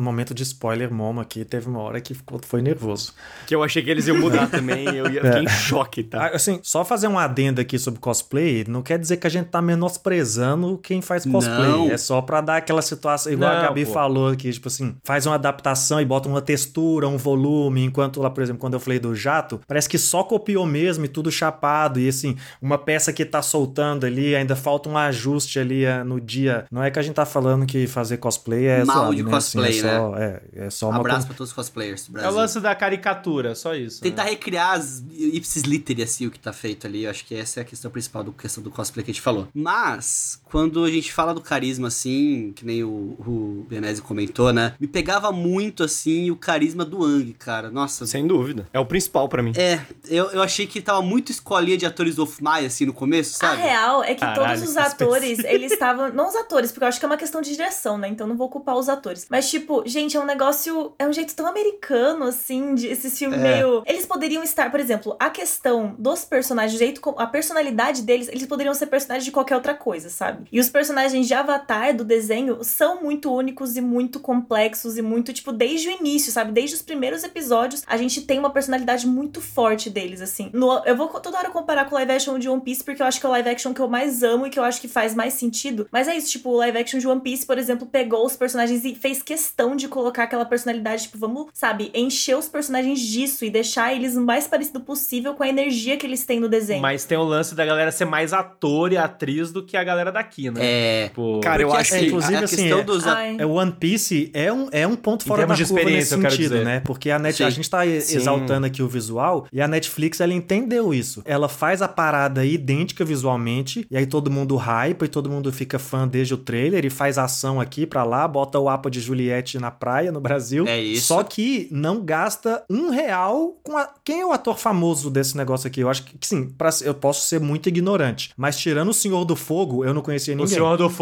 momento de spoiler momo aqui, teve uma hora que foi nervoso. Que eu achei que eles iam mudar também, eu fiquei em choque, tá? Assim, só fazer um adendo aqui sobre cosplay, não quer dizer que a gente tá menosprezando quem faz cosplay. Não. É só pra dar aquela situação, igual a Gabi falou aqui, tipo assim, faz uma adaptação e bota uma textura, um volume, enquanto lá, por exemplo, quando eu falei do jato, parece que só copiou mesmo e tudo chapado, e assim, uma peça que tá soltando ali, ainda falta um ajuste ali no dia. Não é que a gente tá falando que fazer cosplay é Mal zoado, de né? cosplay, né? É só uma Abraço pra todos os cosplayers do Brasil. É o lance da caricatura, só isso. Tentar recriar as ipsis literi, assim, o que tá feito ali. Eu acho que essa é a questão principal da questão do cosplay que a gente falou. Mas, quando a gente fala do carisma, assim, que nem o Benesi comentou, né? Me pegava muito, assim, o carisma do Aang, cara. Nossa. Sem dúvida. É o principal pra mim. Eu achei que tava muito escolinha de atores of Mai, assim, no começo, sabe? A real é que Caralho, todos os atores, eles estavam... Não os atores, porque eu acho que é uma questão de direção, né? Então não vou culpar os atores. Mas, tipo, gente, é um negócio... É um jeito tão americano, assim, de esses filmes meio... Eles poderiam estar, por exemplo, a questão dos personagens, o jeito... A personalidade deles, eles poderiam ser personagens de qualquer outra coisa, sabe? E os personagens de Avatar, do desenho, são muito únicos e muito complexos e muito, tipo, desde o início, sabe? Desde os primeiros episódios, a gente tem uma personalidade muito forte deles, assim. Eu vou toda hora comparar com o live action de One Piece, porque eu acho que é o live action que eu mais amo e que eu acho que faz mais sentido. Mas é isso, tipo, o live action de One Piece, por exemplo, pegou os personagens e fez questão de colocar aquela personalidade, tipo, vamos, sabe, encher os personagens disso e deixar eles o mais parecido possível com a energia que eles têm no desenho. Mas tem o lance da galera ser mais ator e atriz do que a galera daqui, né? Tipo, Cara, eu acho que... inclusive, a assim, questão dos... o One Piece é um ponto fora da termos de curva nesse experiência, eu quero sentido, dizer. né? Porque a Sim. gente tá exaltando aqui o visual e a Netflix, ela entendeu isso. Ela faz a parada idêntica visualmente e aí todo mundo hypa e todo mundo fica fã desde o trailer e faz ação aqui pra lá, bota o Apa de Juliette na praia no Brasil. É isso. Só que não gasta R$1 com quem é o ator famoso desse negócio aqui? Eu acho que sim, eu posso ser muito ignorante, mas tirando o Senhor do Fogo, eu não conhecia ninguém. O Senhor do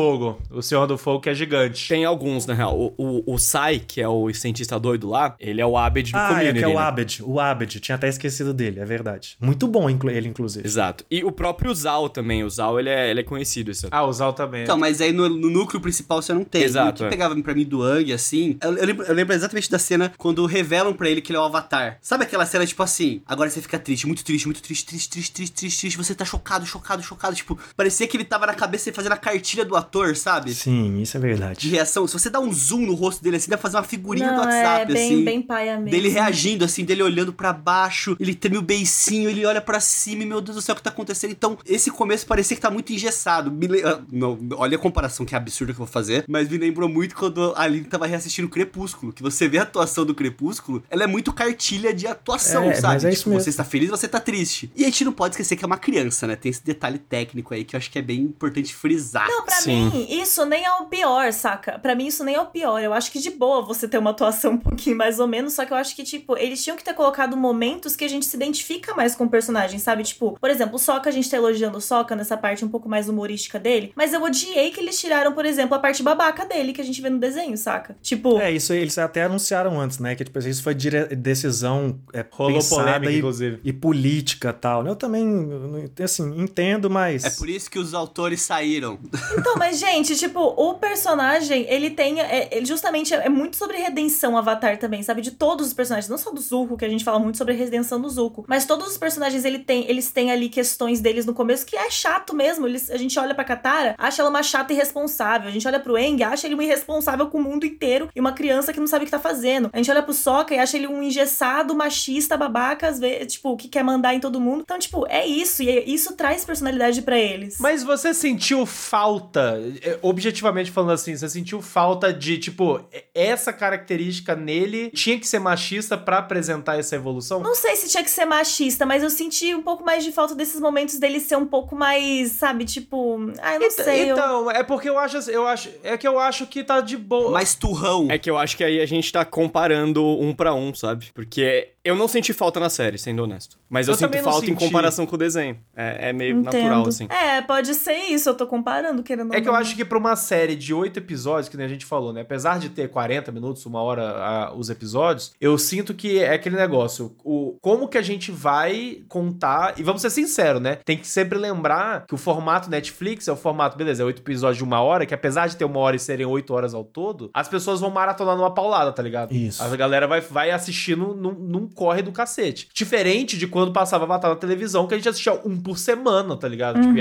Fogo que é gigante. Tem alguns, na real. O Sai, que é o cientista doido lá, ele é o Abed do Community, que é o né? Abed. O Abed. Tinha até esquecido dele, é verdade. Muito bom ele, inclusive. Exato. E o próprio Zal também. O Zal, ele é conhecido. Isso. Ah, o Zal também. Então, mas aí no núcleo principal você não tem. Exato, O que pegava pra mim do Aang, assim... Eu lembro exatamente da cena quando revelam pra ele que ele é o Avatar. Sabe aquela cena, tipo assim... Agora você fica triste, muito triste, muito triste, triste. Você tá chocado. Tipo, parecia que ele tava na cabeça e fazendo a cartilha do ator, sabe? Sim, isso é De verdade. reação. Se você dá um zoom no rosto dele, assim, dá pra fazer uma figurinha do Não, WhatsApp, é bem, assim. bem paia mesmo. Dele reagindo, assim, dele olhando pra baixo, ele treme o beicinho, ele olha pra cima e, meu Deus do céu, o que tá acontecendo? Então, esse começo parecia que tá muito engessado. Não, olha a comparação, que é absurda que eu vou fazer, mas me lembrou muito quando a Aline tava reassistindo Crepúsculo, que você vê a atuação do Crepúsculo, ela é muito cartilha de atuação, sabe? Mas é isso mesmo. Você está feliz, você tá triste. E a gente não pode esquecer que é uma criança, né? Tem esse detalhe técnico aí que eu acho que é bem importante frisar. Não, pra Sim. mim, isso nem é o pior, saca? Pra mim, isso nem é o pior. Eu acho que de boa você ter uma atuação um pouquinho mais ou menos, só que eu acho que, tipo, eles tinham que ter colocado momentos que a gente se identifica mais com o personagem, sabe? Tipo, por exemplo, o Sokka, a gente tá elogiando o Sokka nessa parte um pouco mais humorística dele, mas eu odiei que eles tiraram, por exemplo, a parte babaca dele, que a gente vê no desenho, saca? Tipo... Isso eles até anunciaram antes, né? Que tipo, isso foi decisão Rolou pensada polêmica, inclusive. e política e tal. Eu também, assim, entendo, mas... É por isso que os autores saíram. Então, mas, gente, tipo, o personagem, ele tem... Ele justamente é muito sobre redenção, Avatar também, sabe? De todos os personagens, não só do Zuko, que a gente fala muito sobre a redenção do Zuko, mas todos os personagens, eles têm ali questões deles no começo que é chato mesmo. A gente olha pra Katara, acha ela uma chata irresponsável. A gente olha pro Aang, acha ele um irresponsável com o mundo inteiro e uma criança que não sabe o que tá fazendo. A gente olha pro Sokka e acha ele um engessado, machista, babaca, às vezes, tipo, que quer mandar em todo mundo. Então, tipo, é isso. E isso traz personalidade pra eles. Mas você sentiu falta, objetivamente falando assim, você sentiu falta de, tipo, essa característica nele tinha que ser machista pra apresentar essa evolução? Não sei se tinha que ser machista, mas eu senti um pouco mais de falta desses momentos dele ser um pouco mais, sabe, tipo... eu não sei. Então, é porque eu acho que tá de boa. Mais turrão. É que eu acho que aí a gente tá comparando um pra um, sabe? Porque Eu não senti falta na série, sendo honesto. Mas eu sinto também não falta em senti. comparação com o desenho. É meio Entendo. natural, assim. Pode ser isso, eu tô comparando, querendo ou É que eu não. acho que pra uma série de 8 episódios, que nem a gente falou, né? Apesar de ter 40 minutos, 1 hora os episódios, eu sinto que é aquele negócio. Como que a gente vai contar... E vamos ser sinceros, né? Tem que sempre lembrar que o formato Netflix é o formato, beleza, é 8 episódios de 1 hora, que apesar de ter 1 hora e serem 8 horas ao todo, as pessoas vão maratonar numa paulada, tá ligado? Isso. A galera vai assistindo num corre do cacete. Diferente de quando passava Avatar na televisão, que a gente assistia 1 por semana, tá ligado? Tipo,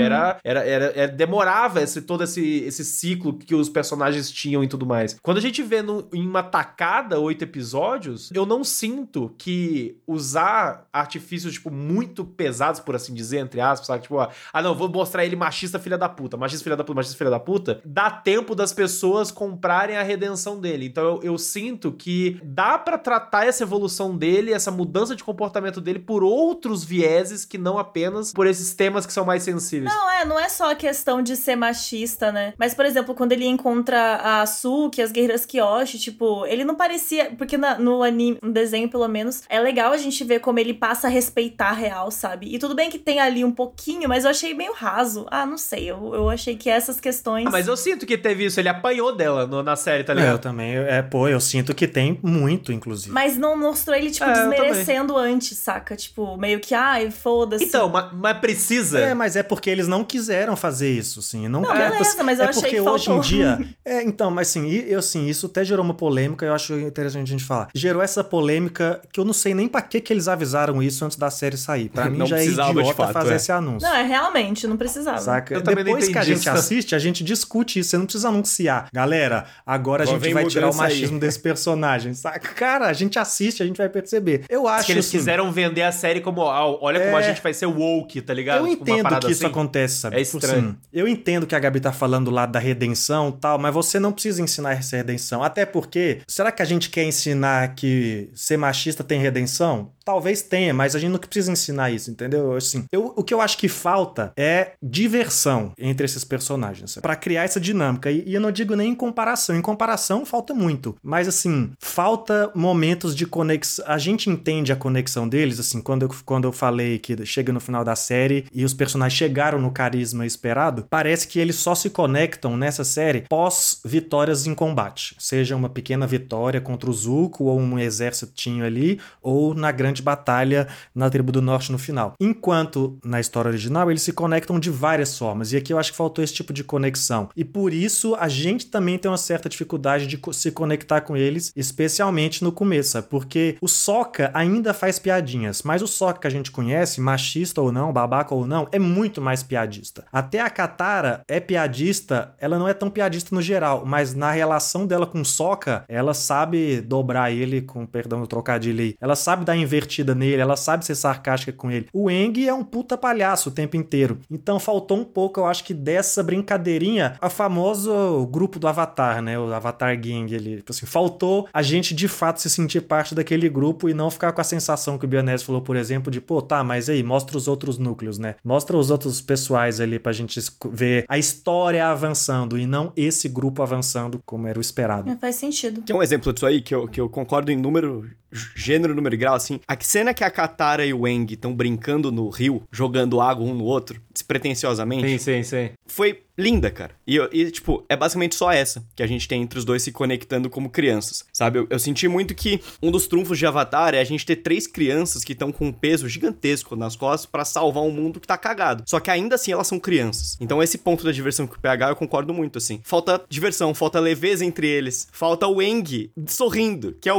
demorava todo esse ciclo que os personagens tinham e tudo mais. Quando a gente vê em uma tacada 8 episódios, eu não sinto que usar artifícios, tipo, muito pesados, por assim dizer, entre aspas, sabe? Tipo, não, vou mostrar ele machista filha da puta, machista filha da puta, machista filha da puta, dá tempo das pessoas comprarem a redenção dele. Então eu sinto que dá pra tratar essa evolução dele, essa mudança de comportamento dele por outros vieses que não apenas por esses temas que são mais sensíveis. Não é só a questão de ser machista, né? Mas, por exemplo, quando ele encontra a Suki, as guerreiras Kyoshi, tipo, ele não parecia... Porque no anime, no desenho, pelo menos, é legal a gente ver como ele passa a respeitar a real, sabe? E tudo bem que tem ali um pouquinho, mas eu achei meio raso. Não sei, eu achei que essas questões... Mas eu sinto que teve isso, ele apanhou dela na série, tá ligado? Eu também, eu sinto que tem muito, inclusive. Mas não mostrou ele, tipo, desmerecendo antes, saca? Tipo, meio que, foda-se. Então, mas precisa. Mas é porque eles não quiseram fazer isso, sim. Não, beleza, mas eu achei que porque hoje faltou. em dia... mas assim, isso até gerou uma polêmica, eu acho interessante a gente falar. Gerou essa polêmica que eu não sei nem pra que eles avisaram isso antes da série sair. Pra mim Não já é precisava, de idiota fato, fazer esse anúncio. Não, realmente, não precisava. Saca? Eu também não Depois que a entendi gente isso. assiste, a gente discute isso. Você não precisa anunciar. Galera, agora a Vem gente vai tirar o mudança aí. machismo desse personagem, saca? Cara, a gente assiste, a gente vai perceber. Eu acho que eles assim, quiseram vender a série como, olha como a gente vai ser woke, tá ligado? Eu Tipo, uma entendo parada que isso assim. acontece, sabe? É estranho. Assim, eu entendo que a Gabi tá falando lá da redenção e tal, mas você não precisa ensinar essa redenção. Até porque, será que a gente quer ensinar que ser machista tem redenção? Talvez tenha, mas a gente não precisa ensinar isso, entendeu? Assim, o que eu acho que falta é diversão entre esses personagens, pra criar essa dinâmica. E eu não digo nem em comparação. Em comparação, falta muito. Mas, assim, falta momentos de conexão. A gente entende a conexão deles, assim, quando eu falei que chega no final da série e os personagens chegaram no carisma esperado, parece que eles só se conectam nessa série pós-vitórias em combate. Seja uma pequena vitória contra o Zuko ou um exércitinho ali, ou na grande batalha na Tribo do Norte no final. Enquanto na história original eles se conectam de várias formas, e aqui eu acho que faltou esse tipo de conexão. E por isso a gente também tem uma certa dificuldade de se conectar com eles, especialmente no começo, sabe? Porque o Sokka ainda faz piadinhas, mas o Sokka que a gente conhece, machista ou não, babaca ou não, é muito mais piadista. Até a Katara é piadista, ela não é tão piadista no geral, mas na relação dela com o Sokka, ela sabe dobrar ele, com perdão do trocadilho aí, ela sabe dar invertida nele, ela sabe ser sarcástica com ele. O Aang é um puta palhaço o tempo inteiro. Então faltou um pouco, eu acho que dessa brincadeirinha, a famoso grupo do Avatar, né? O Avatar Gang ali. Tipo assim, faltou a gente de fato se sentir parte daquele grupo e não ficar com a sensação que o Bionese falou, por exemplo, de mas aí, mostra os outros núcleos, né? Mostra os outros pessoais ali pra gente ver a história avançando e não esse grupo avançando como era o esperado. Faz sentido. Tem um exemplo disso aí que eu concordo em gênero, número e grau, assim. A cena que a Katara e o Aang estão brincando no rio, jogando água um no outro, despretensiosamente. Sim. Foi linda, cara. E, tipo, é basicamente só essa que a gente tem entre os dois se conectando como crianças, sabe? Eu senti muito que um dos trunfos de Avatar é a gente ter 3 crianças que estão com um peso gigantesco nas costas pra salvar um mundo que tá cagado. Só que ainda assim elas são crianças. Então esse ponto da diversão com o PH eu concordo muito, assim. Falta diversão, falta leveza entre eles. Falta o Aang sorrindo, que é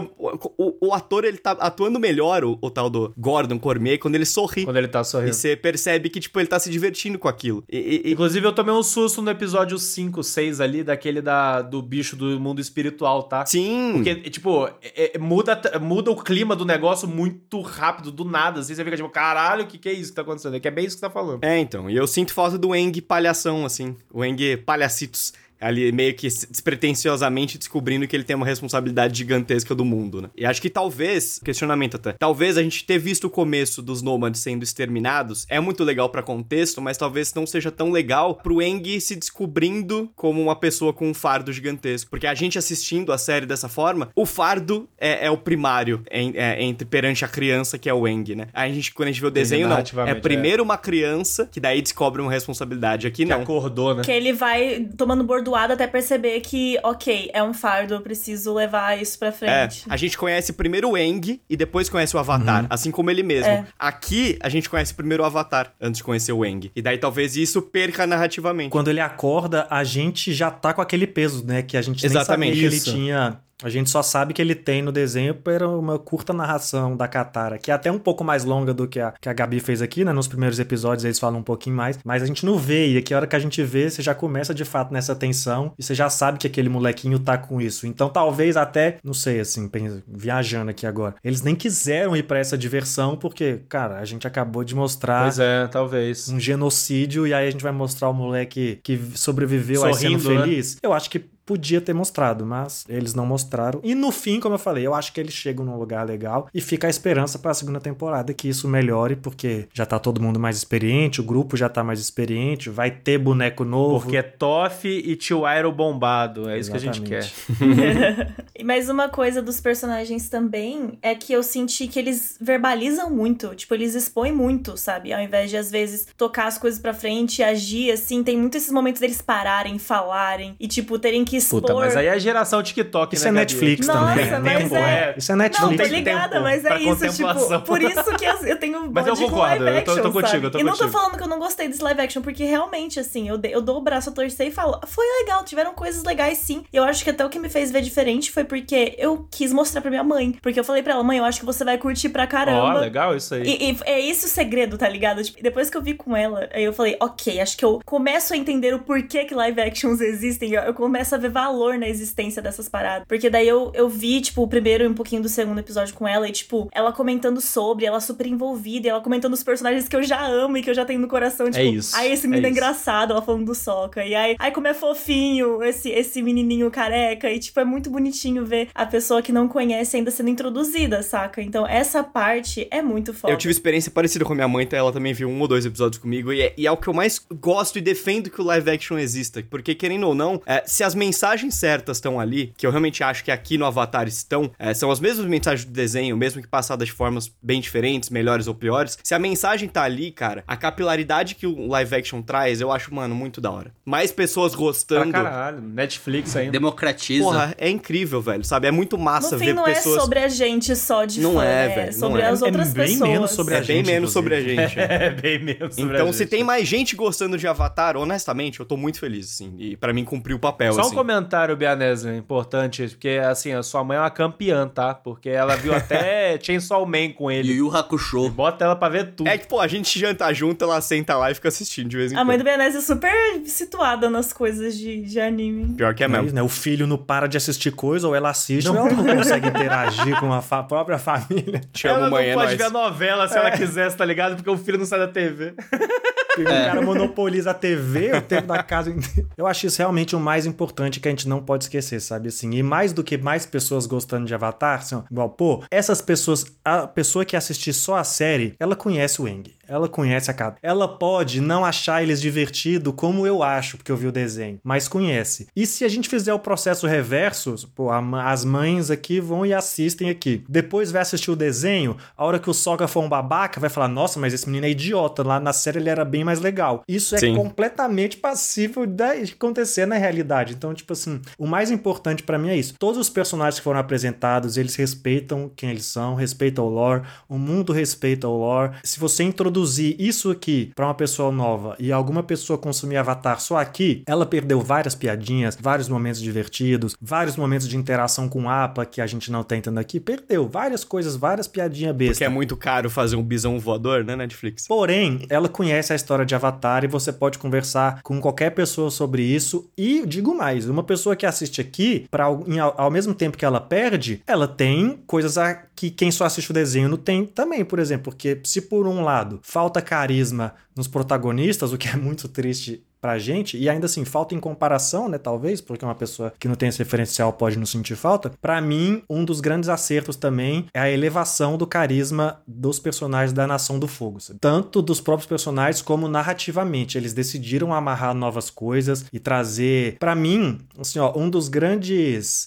o ator, ele tá atuando melhor, o tal do Gordon Cormier, quando ele sorri. Quando ele tá sorrindo. E você percebe que, tipo, ele tá se divertindo com aquilo. Inclusive, eu tomei um susto no episódio 5, 6 ali, daquele do bicho do mundo espiritual, tá? Sim. Porque, tipo, muda o clima do negócio muito rápido, do nada, assim, você fica tipo, caralho, o que é isso que tá acontecendo? É que é bem isso que você tá falando. Então, e eu sinto falta do Aang palhação, assim, o Aang palhacitos. Ali meio que despretensiosamente descobrindo que ele tem uma responsabilidade gigantesca do mundo, né? E acho que talvez, questionamento até, talvez a gente ter visto o começo dos nômades sendo exterminados é muito legal pra contexto, mas talvez não seja tão legal pro Aang se descobrindo como uma pessoa com um fardo gigantesco. Porque a gente assistindo a série dessa forma, o fardo é o primário entre perante a criança que é o Aang, né? A gente, quando a gente vê o desenho, não. É primeiro uma criança que daí descobre uma responsabilidade. Aqui não. Que acordou, né? Que ele vai tomando bordoada até perceber que, ok, é um fardo, eu preciso levar isso pra frente. A gente conhece primeiro o Aang e depois conhece o Avatar, assim como ele mesmo. Aqui, a gente conhece primeiro o Avatar, antes de conhecer o Aang. E daí talvez isso perca narrativamente. Quando ele acorda, a gente já tá com aquele peso, né? Que a gente nem sabia que ele tinha... A gente só sabe que ele tem no desenho por uma curta narração da Katara, que é até um pouco mais longa do que a Gabi fez aqui, né? Nos primeiros episódios eles falam um pouquinho mais, mas a gente não vê, e aqui a hora que a gente vê, você já começa de fato nessa tensão, e você já sabe que aquele molequinho tá com isso. Então talvez até, não sei, assim, viajando aqui agora, eles nem quiseram ir pra essa diversão, porque, cara, a gente acabou de mostrar... Pois é, talvez. Um genocídio, e aí a gente vai mostrar o moleque que sobreviveu sorrindo, aí sendo feliz. Né? Eu acho que podia ter mostrado, mas eles não mostraram. E no fim, como eu falei, eu acho que eles chegam num lugar legal e fica a esperança pra segunda temporada que isso melhore, porque já tá todo mundo mais experiente, o grupo já tá mais experiente, vai ter boneco novo. Porque é Toph e Tio Iroh bombado, é isso que a gente quer. Mas uma coisa dos personagens também é que eu senti que eles verbalizam muito, tipo, eles expõem muito, sabe? Ao invés de, às vezes, tocar as coisas pra frente, agir, assim, tem muito esses momentos deles pararem, falarem e, tipo, terem que expor... Puta, mas aí é a geração TikTok, isso né, é Netflix também. Nossa, mas Isso é Netflix. Não, tô ligada, mas é isso, tipo, por isso que eu tenho mas eu concordo, live action, eu tô contigo, eu tô E não contigo. tô falando que eu não gostei desse live action, porque realmente, assim, eu dou o braço a torcer e falo, foi legal, tiveram coisas legais sim. E eu acho que até o que me fez ver diferente foi porque eu quis mostrar pra minha mãe. Porque eu falei pra ela, mãe, eu acho que você vai curtir pra caramba. Ó, legal isso aí. E é esse o segredo, tá ligado? Tipo, depois que eu vi com ela, aí eu falei, ok, acho que eu começo a entender o porquê que live actions existem. Eu começo a ver valor na existência dessas paradas. Porque daí eu vi, tipo, o primeiro e um pouquinho do segundo episódio com ela e, tipo, ela comentando sobre, ela super envolvida, e ela comentando os personagens que eu já amo e que eu já tenho no coração, tipo, isso, ai, esse menino é engraçado, ela falando do Sokka, e ai, como é fofinho esse menininho careca, e, tipo, é muito bonitinho ver a pessoa que não conhece ainda sendo introduzida, saca? Então, essa parte é muito foda. Eu tive experiência parecida com a minha mãe, então ela também viu 1 ou 2 episódios comigo, e é o que eu mais gosto e defendo que o live action exista, porque, querendo ou não, se as mensagens certas estão ali, que eu realmente acho que aqui no Avatar estão, são as mesmas mensagens do desenho, mesmo que passadas de formas bem diferentes, melhores ou piores, se a mensagem tá ali, cara, a capilaridade que o live action traz, eu acho, mano, muito da hora. Mais pessoas gostando. Pra caralho, Netflix ainda. Democratiza. Porra, é incrível, velho, sabe? É muito massa no fim, ver não pessoas... é sobre a gente só de não fã, é, né? velho, Sobre não é. as outras bem pessoas. Menos sobre a gente, bem menos sobre a gente. É bem menos sobre Então, a se gente. tem mais gente gostando de Avatar, honestamente, eu tô muito feliz, assim. E pra mim cumprir o papel, Só assim. um comentário, Bianese, importante, porque, assim, a sua mãe é uma campeã, tá? Porque ela viu até Chainsaw Man com ele. Yu Yu Hakusho. Bota ela pra ver tudo. É que, pô, a gente janta junto, ela senta lá e fica assistindo de vez em A quando. mãe do Bianese é super situada nas coisas de anime. Pior que é mesmo. Né? O filho não para de assistir coisa, ou ela assiste, ou ela não consegue interagir com a própria família. Te amo, Ela mãe, não é pode nóis. ver a novela se ela quisesse, tá ligado? Porque o filho não sai da TV. O cara monopoliza a TV, o tempo da casa inteira. Eu acho isso realmente o mais importante que a gente não pode esquecer, sabe? Assim, e mais do que mais pessoas gostando de Avatar, assim, igual, pô, essas pessoas, a pessoa que assistir só a série, ela conhece o Aang. Ela conhece a cada. Ela pode não achar eles divertido como eu acho, porque eu vi o desenho, mas conhece. E se a gente fizer o processo reverso, pô, as mães aqui vão e assistem aqui. Depois vai assistir o desenho, a hora que o Sokka for um babaca, vai falar, nossa, mas esse menino é idiota. Lá na série ele era bem mais legal. Isso é Sim. completamente passível de acontecer na realidade. Então, tipo assim, o mais importante pra mim é isso. Todos os personagens que foram apresentados, eles respeitam quem eles são, respeitam o lore, o mundo respeita o lore. Se você introduzir isso aqui pra uma pessoa nova e alguma pessoa consumir Avatar só aqui, ela perdeu várias piadinhas, vários momentos divertidos, vários momentos de interação com o APA que a gente não tá entrando aqui, perdeu várias coisas, várias piadinhas bestas. Porque é muito caro fazer um bisão voador, né, Netflix? Porém, ela conhece a história de Avatar e você pode conversar com qualquer pessoa sobre isso. E digo mais, uma pessoa que assiste aqui, ao mesmo tempo que ela perde, ela tem coisas que quem só assiste o desenho não tem também, por exemplo. Porque se por um lado falta carisma nos protagonistas, o que é muito triste pra gente, e ainda assim, falta em comparação, né, talvez, porque uma pessoa que não tem esse referencial pode não sentir falta. Pra mim, um dos grandes acertos também é a elevação do carisma dos personagens da Nação do Fogo, sabe? Tanto dos próprios personagens como narrativamente. Eles decidiram amarrar novas coisas e trazer, pra mim, assim, ó, um dos grandes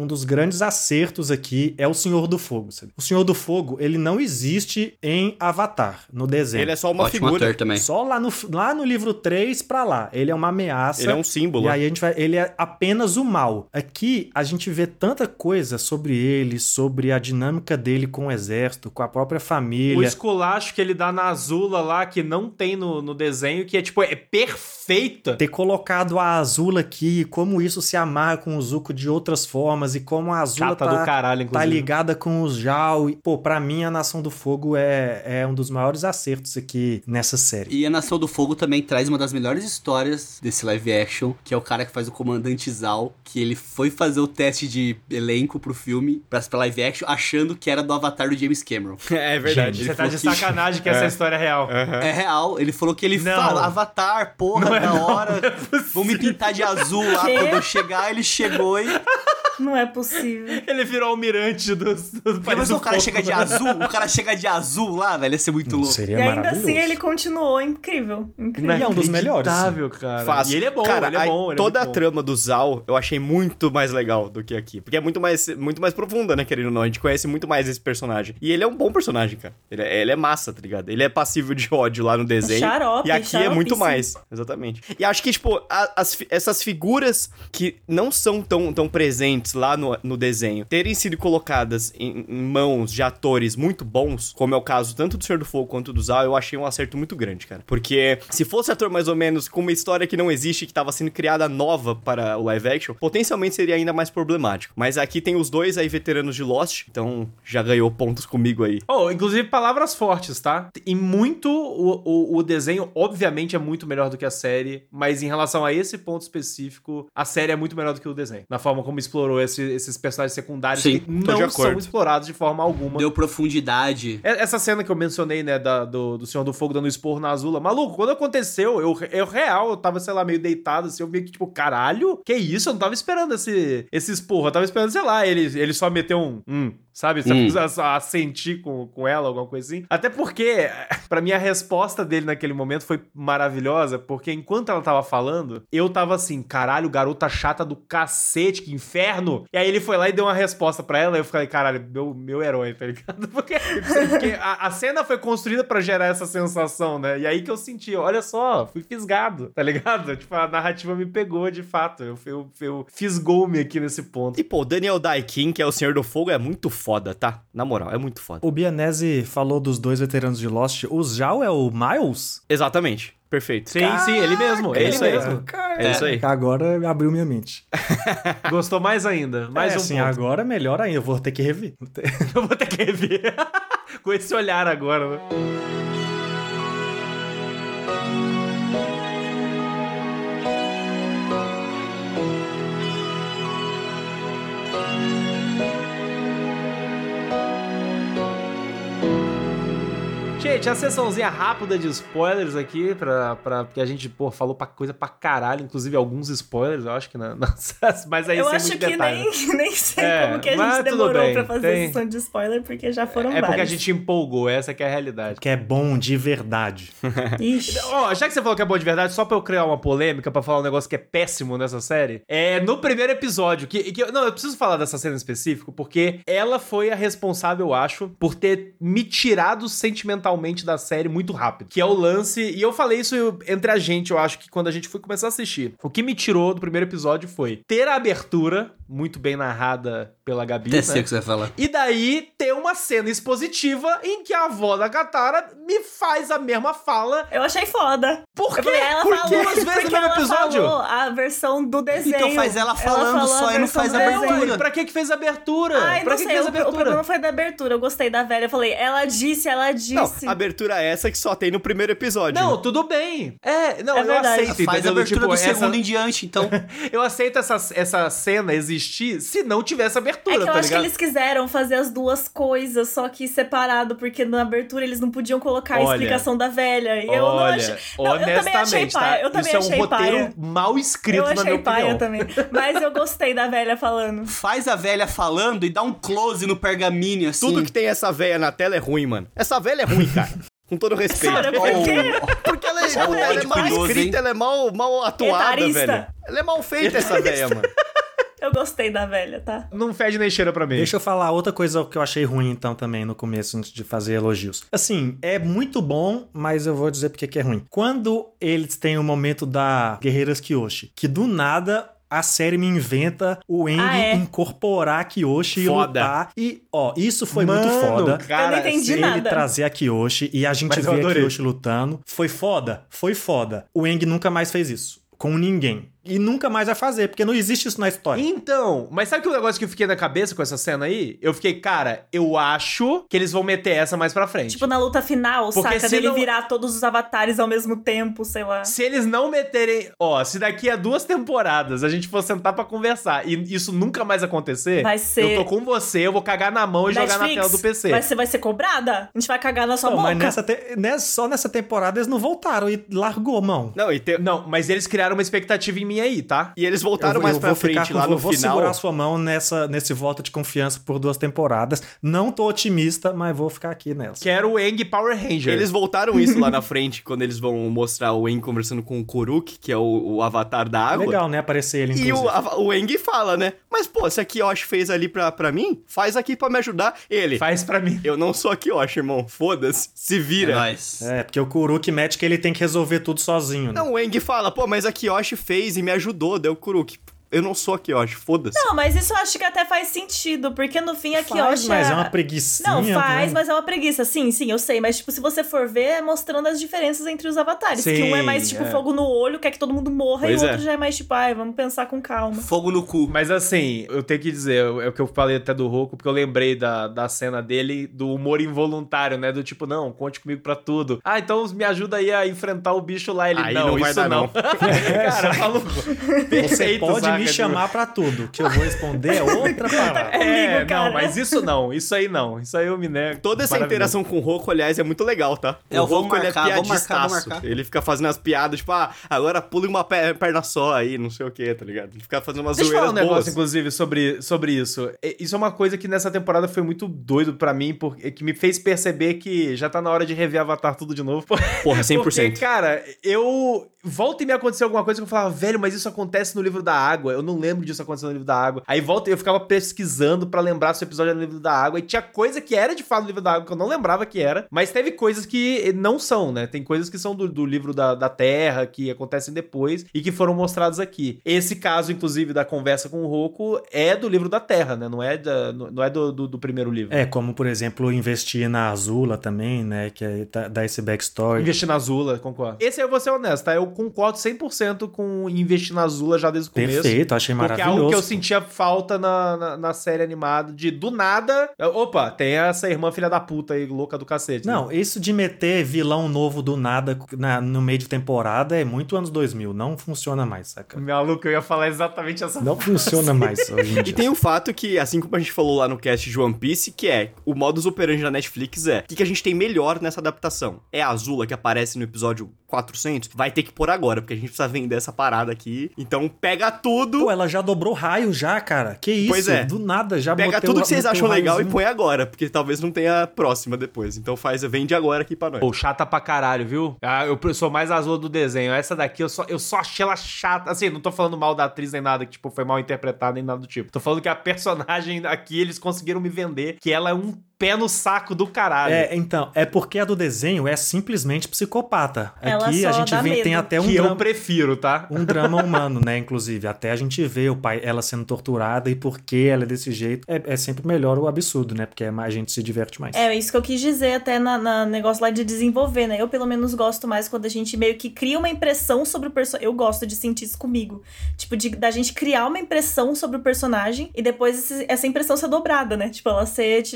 acertos aqui é o Senhor do Fogo, sabe? O Senhor do Fogo, ele não existe em Avatar, no desenho. Ele é só uma Ótimo figura. ator também. Só lá no livro 3 pra lá. Ele é uma ameaça. Ele é um símbolo. E aí ele é apenas o mal. Aqui a gente vê tanta coisa sobre ele, sobre a dinâmica dele com o exército, com a própria família. O esculacho que ele dá na Azula lá, que não tem no desenho, que é tipo, é perfeita. Ter colocado a Azula aqui, como isso se amarra com o Zuko de outras formas e como a Azula Cata do caralho, tá inclusive. ligada com os Zhao. E, pô, pra mim a Nação do Fogo é um dos maiores acertos aqui nessa série. E a Nação do Fogo também traz uma das melhores histórias desse live action, que é o cara que faz o Comandante Zhao, que ele foi fazer o teste de elenco pro filme, pra live action, achando que era do Avatar do James Cameron. É verdade. Você tá de sacanagem que essa história é real. É real, ele falou que ele Não. fala, Avatar, porra, da hora, vou me pintar de azul lá, Quê? quando eu chegar, ele chegou e... Não é possível. Ele virou almirante dos Já países pensou do o cara fogo. chega de azul? O cara chega de azul lá, velho, ia ser muito louco. Seria E ainda maravilhoso. assim ele continuou incrível. Incrível. E é um dos melhores. Inacreditável, cara. Fácil. E ele é bom, cara, ele é bom. Ele toda é a muito bom. trama do Zal eu achei muito mais legal do que aqui. Porque é muito mais profunda, né, querendo ou não. A gente conhece muito mais esse personagem. E ele é um bom personagem, cara. Ele é massa, tá ligado? Ele é passível de ódio lá no desenho. Xarope, e aqui é muito xaropíssimo. mais. Exatamente. E acho que, tipo, essas figuras que não são tão presentes lá no desenho, terem sido colocadas em mãos de atores muito bons, como é o caso tanto do Senhor do Fogo quanto do Zal, eu achei um acerto muito grande, cara. Porque se fosse ator mais ou menos com uma história que não existe, que tava sendo criada nova para o live action, potencialmente seria ainda mais problemático. Mas aqui tem os dois aí veteranos de Lost, então já ganhou pontos comigo aí. Oh, inclusive palavras fortes, tá? E muito o desenho, obviamente, é muito melhor do que a série, mas em relação a esse ponto específico, a série é muito melhor do que o desenho. Na forma como explorou esses personagens secundários Sim, que tô de não são acordo. explorados de forma alguma. Deu profundidade. Essa cena que eu mencionei, né, do Senhor do Fogo dando esporro na Azula, maluco, quando aconteceu, eu tava, sei lá, meio deitado, assim, eu vi que, tipo, caralho, que isso? Eu não tava esperando esse esporro, eu tava esperando, sei lá, ele só meteu sabe? A sentir com ela, alguma coisa assim. Até porque, pra mim, a resposta dele naquele momento foi maravilhosa, porque enquanto ela tava falando, eu tava assim, caralho, garota chata do cacete, que inferno! E aí ele foi lá e deu uma resposta pra ela, e eu falei, caralho, meu herói, tá ligado? Porque a cena foi construída pra gerar essa sensação, né? E aí que eu senti, olha só, fui fisgado, tá ligado? Tipo, a narrativa me pegou, de fato. Eu fisgou-me aqui nesse ponto. E, pô, o Daniel Daekin, que é o Senhor do Fogo, é muito foda, tá? Na moral, é muito foda. O Bianese falou dos dois veteranos de Lost. O Zhao é o Miles? Exatamente. Perfeito. Sim, ele mesmo, é isso aí. mesmo. É isso aí. Agora abriu minha mente. Gostou mais ainda, mais um assim, ponto. agora melhor ainda. Eu vou ter que rever. Eu vou ter que rever. Com esse olhar agora, né? Gente, a sessãozinha rápida de spoilers aqui, porque a gente, pô, falou coisa pra caralho, inclusive alguns spoilers, eu acho que mas aí Eu sem acho muito que detalhe. nem sei como que a mas gente tudo demorou bem, pra fazer a sessão de spoiler, porque já foram É porque a vários. gente empolgou, essa que é a realidade. Que é bom de verdade. Ixi. Ó, já que você falou que é bom de verdade, só pra eu criar uma polêmica, pra falar um negócio que é péssimo nessa série, no primeiro episódio, não, eu preciso falar dessa cena em específico, porque ela foi a responsável, eu acho, por ter me tirado sentimentalmente da série muito rápido, que é o lance, e eu falei isso entre a gente, eu acho que quando a gente foi começar a assistir, o que me tirou do primeiro episódio foi ter a abertura, muito bem narrada pela Gabi, Até né? sei o que você vai falar. E daí ter uma cena expositiva em que a avó da Katara me faz a mesma fala. Eu achei foda. Por quê? Eu falei, ela Por falou duas vezes no porque mesmo ela episódio? falou a versão do desenho. Então faz ela falando falou só e não versão faz do a abertura. desenho. Pra que fez a abertura? Ai, pra não que sei, fez a o problema abertura? foi da abertura. Eu gostei da velha. Eu falei, ela disse. Não, abertura é essa que só tem no primeiro episódio. Não, tudo bem. Eu verdade. aceito, Faz a entendeu? abertura Tipo, do segundo em diante, então. Eu aceito essa cena existir se não tivesse abertura. abertura, É que eu tá acho que ligado? eles quiseram fazer as duas coisas, só que separado, porque na abertura eles não podiam colocar a Olha, explicação da velha. E eu não Olha, achei. Não, eu também achei honestamente, paia. tá? Eu também Isso é um achei roteiro paia. mal escrito, Eu na minha achei paia opinião. também. Mas eu gostei da velha falando. Faz a velha falando e dá um close no pergaminho, assim. Tudo que tem essa véia na tela é ruim, mano. Essa velha é ruim, cara. Com todo respeito. Cara, por quê? Porque ela Ó, o é ódio mal cuidoso, escrita, hein? ela é mal atuada, Etarista. velho. Ela é mal feita, essa véia, mano. Eu gostei da velha, tá? Não fede nem cheira pra mim. Deixa eu falar outra coisa que eu achei ruim, então, também, no começo, antes de fazer elogios. Assim, é muito bom, mas eu vou dizer porque que é ruim. Quando eles têm o momento da Guerreiras Kyoshi, que do nada a série me inventa o Aang incorporar a Kyoshi e Foda. lutar. E, ó, isso foi Mano, muito foda. cara, Eu não entendi Ele nada. trazer a Kyoshi e a gente Mas eu ver a adorei. Kyoshi lutando. Foi foda? Foi foda. O Aang nunca mais fez isso. Com ninguém. E nunca mais vai fazer, porque não existe isso na história. Então, mas sabe que o negócio que eu fiquei na cabeça com essa cena aí? Eu fiquei, cara, eu acho que eles vão meter essa mais pra frente. Tipo, na luta final, Porque saca? se Dele não- virar todos os avatares ao mesmo tempo, sei lá. Se eles não meterem... Ó, se daqui a 2 temporadas a gente for sentar pra conversar e isso nunca mais acontecer, Vai ser- eu tô com você, eu vou cagar na mão e jogar na tela do PC. Vai ser cobrada? A gente vai cagar na sua Não, boca. mas só nessa temporada eles não voltaram e largou, mão. Não, e tem... Não, mas eles criaram uma expectativa em mim aí, tá? E eles voltaram mais pra frente lá no vou final. segurar sua mão nesse voto de confiança por 2 temporadas. Não tô otimista, mas vou ficar aqui nessa. Quero o Aang Power Ranger. Eles voltaram isso lá na frente, quando eles vão mostrar o Aang conversando com o Kuruk, que é o avatar da água. Legal, né? Aparecer ele, E inclusive. o Aang fala, né? Mas, pô, se a Kyoshi fez ali pra mim, faz aqui pra me ajudar. Ele, Faz pra mim. eu não sou a Kyoshi, irmão. Foda-se, se É vira. nóis. É, porque o Kuruk mete que ele tem que resolver tudo sozinho, né? Não, o Aang fala, pô, mas a Kyoshi fez e me ajudou. Daí o Kuruk, eu não sou a Kyoshi, foda-se. Não, mas isso eu acho que até faz sentido, porque no fim a Faz, Kyoshi... mas é uma preguicinha. Não, faz, né? mas é uma preguiça. Sim, eu sei. Mas, tipo, se você for ver, é mostrando as diferenças entre os avatares. Sim, que um é mais, tipo, é. fogo no olho, quer que todo mundo morra. Pois e o é. outro já é mais, tipo, ai, vamos pensar com calma. Fogo no cu. Mas assim, eu tenho que dizer, é o que eu falei até do Roku, porque eu lembrei da cena dele, do humor involuntário, né? Do tipo, não, conte comigo pra tudo. Ah, então me ajuda aí a enfrentar o bicho lá. Ele, Aí não, não vai isso dar, não. não. Cara, maluco. Você Perfeito, pode saca? me chamar pra tudo, que eu vou responder outra parada. É, comigo, cara. não, mas isso não. Isso aí não. Isso aí eu me nego. Toda essa Maravilhoso. interação com o Roku, aliás, é muito legal, tá? É, eu vou Roku, ele é marcar, vou piadistaço. marcar. Ele fica fazendo as piadas, tipo, ah, agora pule uma perna só aí, não sei o que, tá ligado? Ele fica fazendo umas Deixa eu falar zoeiras um negócio, boas. inclusive, sobre isso. Isso é uma coisa que nessa temporada foi muito doido pra mim, porque que me fez perceber que já tá na hora de rever Avatar tudo de novo. Porra, 100%. Porque, cara, eu... Volta e me aconteceu alguma coisa que eu falava, velho, mas isso acontece no livro da água. Eu não lembro disso acontecendo no livro da água. Aí volta e eu ficava pesquisando pra lembrar se o episódio era no livro da água. E tinha coisa que era de fato no livro da água, que eu não lembrava que era. Mas teve coisas que não são, né? Tem coisas que são do livro da Terra, que acontecem depois e que foram mostradas aqui. Esse caso, inclusive, da conversa com o Roku é do livro da Terra, né? Não é, não é do primeiro livro. É, como, por exemplo, investir na Azula também, né? Que é, dá esse backstory. Investir na Azula, concordo. Esse aí eu vou ser honesto, tá? Eu concordo 100% com investir na Azula já desde o começo. Perfeito, achei Porque é maravilhoso. algo que eu sentia falta na série animada, de do nada... Opa, tem essa irmã filha da puta aí, louca do cacete. Não, né? isso de meter vilão novo do nada no meio de temporada é muito anos 2000. Não funciona mais, saca? Maluco, eu ia falar exatamente essa Não funciona mais hoje em dia. E tem o fato que, assim como a gente falou lá no cast de One Piece, que é o modus operandi da Netflix o que a gente tem melhor nessa adaptação? É a Azula que aparece no episódio 400? Vai ter que pôr agora, porque a gente precisa vender essa parada aqui. Então pega tudo, Pô, ela já dobrou raio já, cara. Que isso? Pois é. Do nada, já pega botei tudo que vocês botei acham legal e raiozinho. põe agora, porque talvez não tenha a próxima depois. Então vende agora aqui pra nós. Pô, chata pra caralho, viu? Eu sou mais Azula do desenho. Essa daqui eu só achei ela chata. Assim, não tô falando mal da atriz nem nada, que tipo, foi mal interpretada nem nada do tipo. Tô falando que a personagem aqui, eles conseguiram me vender que ela é um pé no saco do caralho. Então, é porque a do desenho é simplesmente psicopata. Ela Aqui só a gente dá tem medo. até um que drama, eu prefiro, tá? um drama humano, né? Inclusive, até a gente vê ela sendo torturada e por que ela é desse jeito. É sempre melhor o absurdo, né? Porque a gente se diverte mais. É isso que eu quis dizer até na negócio lá de desenvolver, né? Eu, pelo menos, gosto mais quando a gente meio que cria uma impressão sobre o personagem. Eu gosto de sentir isso comigo. Tipo, da gente criar uma impressão sobre o personagem e depois essa impressão ser dobrada, né? Tipo, ela ser colocada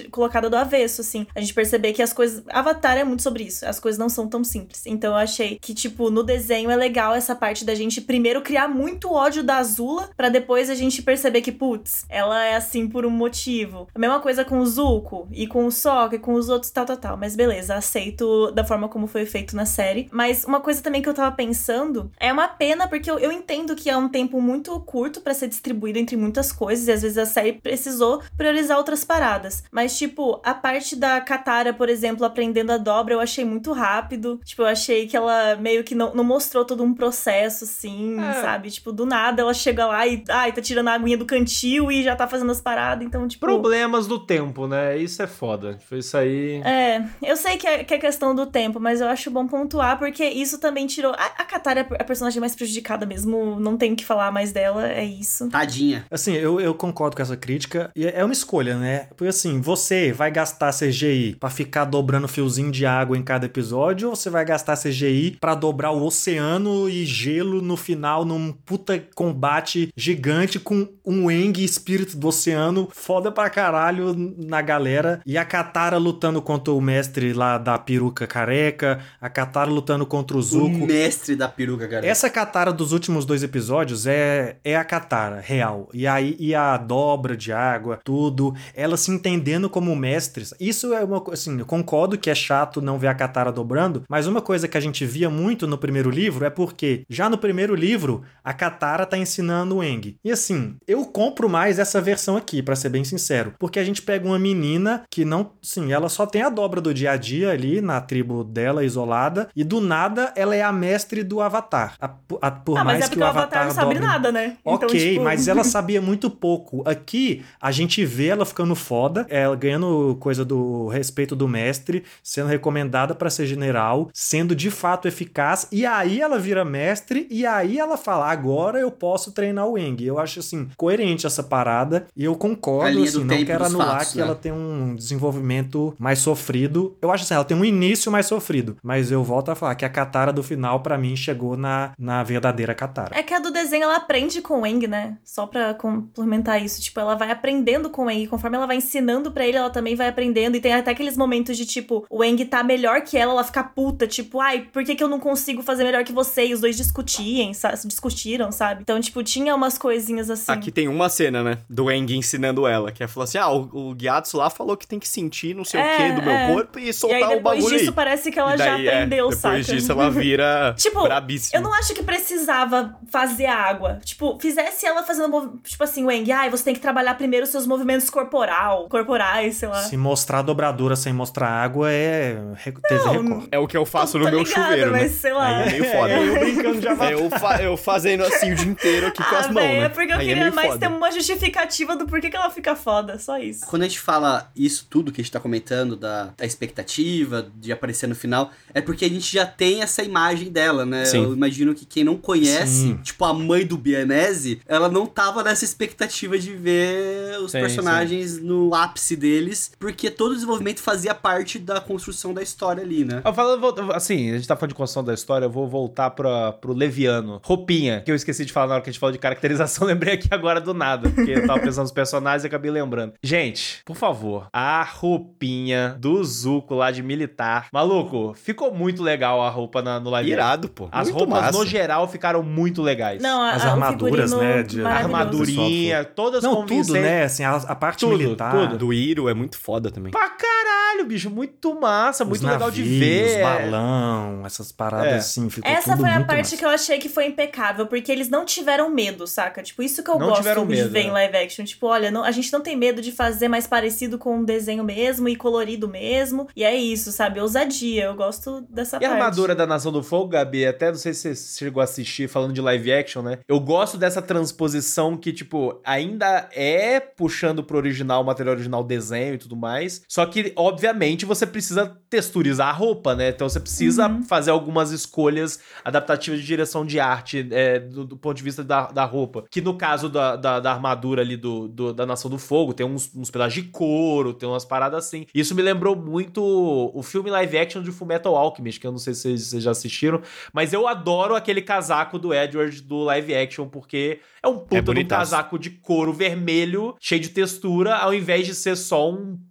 do avesso, assim. A gente perceber que as coisas... Avatar é muito sobre isso. As coisas não são tão simples. Então eu achei que, tipo, no desenho é legal essa parte da gente primeiro criar muito ódio da Azula, pra depois a gente perceber que, putz, ela é assim por um motivo. A mesma coisa com o Zuko, e com o Sokka, e com os outros, tal. Mas beleza, aceito da forma como foi feito na série. Mas uma coisa também que eu tava pensando, é uma pena, porque eu entendo que é um tempo muito curto pra ser distribuído entre muitas coisas, e às vezes a série precisou priorizar outras paradas. Mas, tipo, a parte da Katara, por exemplo, aprendendo a dobra, eu achei muito rápido. Tipo, eu achei que ela meio que não mostrou todo um processo, assim, sabe? Tipo, do nada ela chega lá e, tá tirando a aguinha do cantil e já tá fazendo as paradas, então, tipo... Problemas do tempo, né? Isso é foda. Foi isso aí... Eu sei que é questão do tempo, mas eu acho bom pontuar, porque isso também tirou... A Katara é a personagem mais prejudicada mesmo, não tenho o que falar mais dela, é isso. Tadinha. Assim, eu concordo com essa crítica, e é uma escolha, né? Porque assim, você vai gastar CGI pra ficar dobrando fiozinho de água em cada episódio, ou você vai gastar CGI pra dobrar o oceano e gelo no final num puta combate gigante com um Aang, espírito do oceano, foda pra caralho na galera, e a Katara lutando contra o mestre lá da peruca careca, a Katara lutando contra o Zuko. O mestre da peruca careca. Essa Katara dos últimos 2 episódios é a Katara real. E a dobra de água, tudo, ela se entendendo como mestres. Isso é uma coisa, assim, eu concordo que é chato não ver a Katara dobrando, mas uma coisa que a gente via muito no primeiro livro é porque, já no primeiro livro, a Katara tá ensinando o Aang. E assim, eu compro mais essa versão aqui, pra ser bem sincero, porque a gente pega uma menina que não, sim, ela só tem a dobra do dia a dia ali, na tribo dela, isolada, e do nada ela é a mestre do Avatar. Por mais mas que o Avatar não sabe nada, né? Ok, então, tipo... mas ela sabia muito pouco. Aqui, a gente vê ela ficando foda, ela ganhando coisa do respeito do mestre, sendo recomendada pra ser general, sendo de fato eficaz, e aí ela vira mestre, e aí ela fala, agora eu posso treinar o Aang. Eu acho, assim, coerente essa parada, e eu concordo, assim, não quero anular fatos, que né? Ela tem um desenvolvimento mais sofrido. Eu acho assim, ela tem um início mais sofrido, mas eu volto a falar que a Katara do final, pra mim, chegou na verdadeira Katara. É que a do desenho, ela aprende com o Aang, né? Só pra complementar isso, tipo, ela vai aprendendo com o Aang, conforme ela vai ensinando pra ele, ela também vai aprendendo, e tem até aqueles momentos de, tipo, o Aang tá melhor que ela fica puta, tipo, ai, por que eu não consigo fazer melhor que você? E os dois discutiram, sabe? Então, tipo, tinha umas coisinhas assim. Aqui tem uma cena, né, do Aang ensinando ela, que é falar assim, o Gyatso lá falou que tem que sentir não sei o que do meu corpo e soltar o bagulho aí. Depois disso, parece que ela já aprendeu, saca? Depois disso, ela vira tipo, brabíssima. Eu não acho que precisava fazer a água. Tipo, fizesse ela fazendo, tipo assim, o Aang, você tem que trabalhar primeiro os seus movimentos corporais, sei lá. Se mostrar dobradura sem mostrar água teve recorde. É o que eu faço no meu chuveiro, mas né? sei lá. Aí é meio foda. Eu brincando de Avatar. Eu fazendo assim o dia inteiro aqui com as mãos, né? É porque eu queria mais ter uma justificativa do porquê que ela fica foda, só isso. Quando a gente fala isso tudo que a gente tá comentando, da expectativa de aparecer no final, é porque a gente já tem essa imagem dela, né? Sim. Eu imagino que quem não conhece, Sim. tipo a mãe do Bianese, ela não tava nessa expectativa de ver os personagens no ápice deles, porque todo o desenvolvimento fazia parte da construção da história ali, né? Eu falo, assim, a gente tá falando de construção da história, eu vou voltar pro Leviano. Roupinha, que eu esqueci de falar na hora que a gente falou de caracterização, lembrei aqui agora do nada, porque eu tava pensando nos personagens e acabei lembrando. Gente, por favor, a roupinha do Zuko lá de militar. Maluco, ficou muito legal a roupa no live. Irado, pô. As muito roupas, massa. no geral, ficaram muito legais. Não, as armaduras, né? A armadurinha, todas convincentes. Tudo, né? Assim, a parte militar. Tudo. Do Iro é muito foda também. Pra caralho, bicho. Muito massa, muito Os legal de navios, ver. balão, essas paradas assim, ficou Essa tudo foi a muito parte massa. que eu achei que foi impecável, porque eles não tiveram medo, saca? Tipo, isso que eu Não gosto tiveram de medo, ver né? em live action. Tipo, olha, a gente não tem medo de fazer mais parecido com um desenho mesmo e colorido mesmo. E é isso, sabe? Ousadia. Eu gosto dessa E parte. a armadura da Nação do Fogo, Gabi, até não sei se você chegou a assistir falando de live action, né? Eu gosto dessa transposição que, tipo, ainda é puxando pro original, o material original, desenho e tudo mais. Só que, obviamente, você precisa texturizar a roupa, né? Então você precisa fazer algumas escolhas adaptativas de direção de arte do ponto de vista da roupa. Que no caso da armadura ali da Nação do Fogo, tem uns pedaços de couro, tem umas paradas assim. Isso me lembrou muito o filme live action de Fullmetal Alchemist, que eu não sei se vocês já assistiram, mas eu adoro aquele casaco do Edward do live action, porque é um puta de um casaco de couro vermelho, cheio de textura, ao invés de ser só um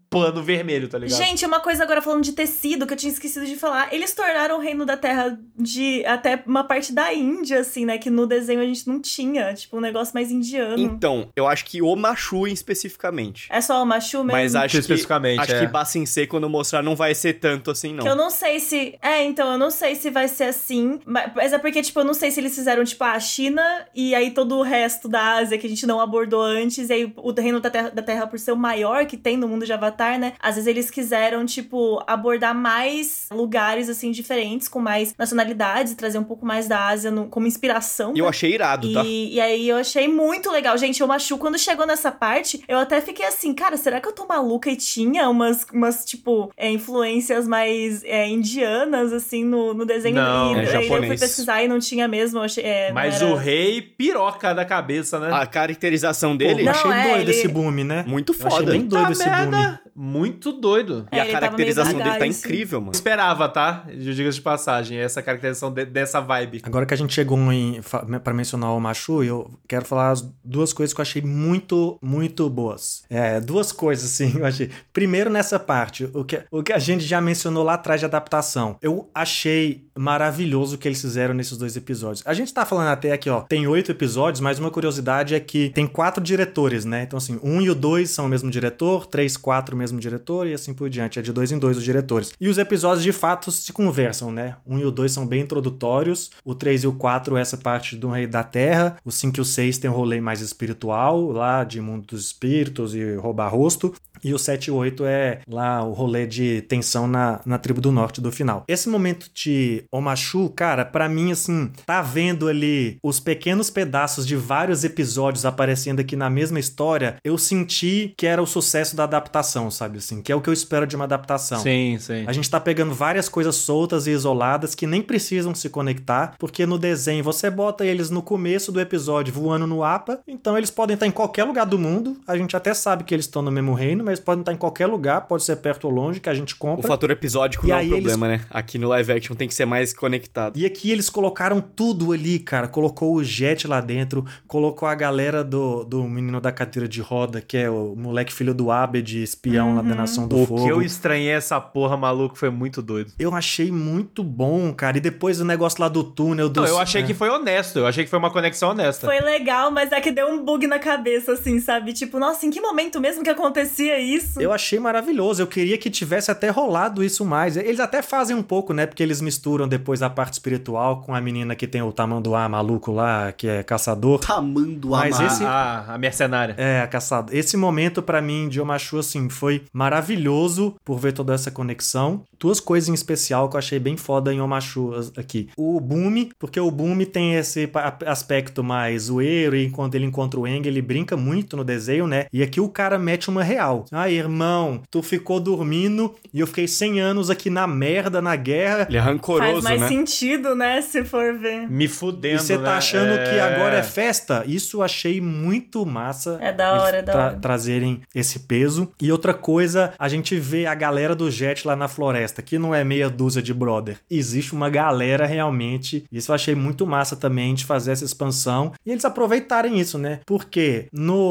pano vermelho, tá ligado? Gente, uma coisa agora falando de tecido que eu tinha esquecido de falar. Eles tornaram o Reino da Terra de até uma parte da Índia, assim, né? Que no desenho a gente não tinha. Tipo, um negócio mais indiano. Então, eu acho que o Machu especificamente. É só o Machu mesmo? Mas acho que especificamente, acho que Bassin-Se, quando mostrar, não vai ser tanto assim, não. Que eu não sei se... então, eu não sei se vai ser assim. Mas é porque, tipo, eu não sei se eles fizeram, tipo, a China e aí todo o resto da Ásia que a gente não abordou antes. E aí o Reino da Terra, por ser o maior que tem no mundo de Avatar, né? Às vezes eles quiseram, tipo, abordar mais lugares, assim, diferentes, com mais nacionalidades, trazer um pouco mais da Ásia como inspiração. E eu né? achei irado, tá? E aí eu achei muito legal. Gente, o Machu, quando chegou nessa parte, eu até fiquei assim, cara, será que eu tô maluca? E tinha umas tipo, influências mais indianas, assim, no desenho. Não, e é aí eu japonês. fui pesquisar e não tinha mesmo. Eu achei, Mas não o era... rei piroca da cabeça, né? A caracterização dele, Eu Não, achei doido ele- esse boom, né? muito Eu achei foda. bem doido Puta esse boom. merda. Muito doido. E a ele tava caracterização meio dele tá devagar, assim. incrível, mano. Esperava, tá? Diga de passagem, essa caracterização dessa vibe. Agora que a gente chegou pra mencionar o Machu, eu quero falar as duas coisas que eu achei muito, muito boas. Duas coisas, assim, eu achei. Primeiro, nessa parte, o que a gente já mencionou lá atrás de adaptação. Eu achei maravilhoso o que eles fizeram nesses 2 episódios. A gente tá falando até aqui, ó, tem 8 episódios, mas uma curiosidade é que tem 4 diretores, né? Então, assim, 1 e o 2 são o mesmo diretor, 3, 4 o mesmo diretor e assim por diante. É de 2 em 2 os diretores. E os episódios, de fato, se conversam, né? 1 e o 2 são bem introdutórios, o 3 e o 4 essa parte do Rei da Terra, o 5 e o 6 tem um rolê mais espiritual, lá de mundo dos espíritos e roubar rosto, e o 7 e o 8 é lá o rolê de tensão na tribo do norte do final. Esse momento de Omashu, cara, pra mim, assim, tá vendo ali os pequenos pedaços de vários episódios aparecendo aqui na mesma história, eu senti que era o sucesso da adaptação, sabe assim? Que é o que eu espero de uma adaptação. Sim, sim. A gente tá pegando várias coisas soltas e isoladas que nem precisam se conectar, porque no desenho você bota eles no começo do episódio voando no APA, então eles podem estar em qualquer lugar do mundo, a gente até sabe que eles estão no mesmo reino, mas podem estar em qualquer lugar, pode ser perto ou longe, que a gente O compra. fator episódico E não é aí um problema, né? Aqui no live action tem que ser mais conectado. E aqui eles colocaram tudo ali, cara. Colocou o Jet lá dentro, colocou a galera do menino da cadeira de roda, que é o moleque filho do Abed, espião lá da Nação do O Fogo. que eu estranhei essa porra, maluco, foi muito doido. Eu achei muito bom, cara. E depois o negócio lá do túnel do... Não, eu achei que foi honesto, eu achei que foi uma conexão honesta. Foi legal, mas é que deu um bug na cabeça, assim, sabe? Tipo, nossa, em que momento mesmo que acontecia isso? Eu achei maravilhoso. Eu queria que tivesse até rolado isso mais. Eles até fazem um pouco, né? Porque eles misturam depois a parte espiritual com a menina que tem o tamanduá maluco lá, que é caçador. Tamanduá. Mas esse- A mercenária. A caçada. Esse momento, pra mim, de Omashu, assim, foi maravilhoso por ver toda essa conexão. Duas coisas em especial que eu achei bem foda em Omashu aqui. O Bumi, porque o Bumi tem esse aspecto mais zoeiro, e quando ele encontra o Aang, ele brinca muito no desenho, né? E aqui o cara mete uma real. Ah, irmão, tu ficou dormindo e eu fiquei 100 anos aqui na merda, na guerra. Ele é Faz rancoroso, mais né? sentido, né? Se for ver. Me fudendo, E você tá né? achando que agora é festa? Isso eu achei muito massa. É da hora, eles é da hora. trazerem esse peso. E outra coisa, a gente vê a galera do Jet lá na floresta, que não é meia dúzia de brother. Existe uma galera realmente. Isso eu achei muito massa também de fazer essa expansão. E eles aproveitarem isso, né? Porque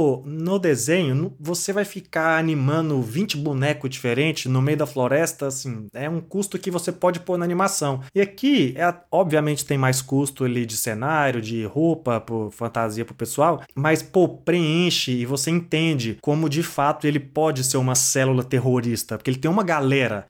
no desenho, você vai ficar animando 20 bonecos diferentes no meio da floresta, assim, é um custo que você pode pôr na animação. E aqui, obviamente tem mais custo ali de cenário, de roupa, fantasia pro pessoal, mas, pô, preenche e você entende como, de fato, ele pode ser uma célula terrorista, porque ele tem uma galera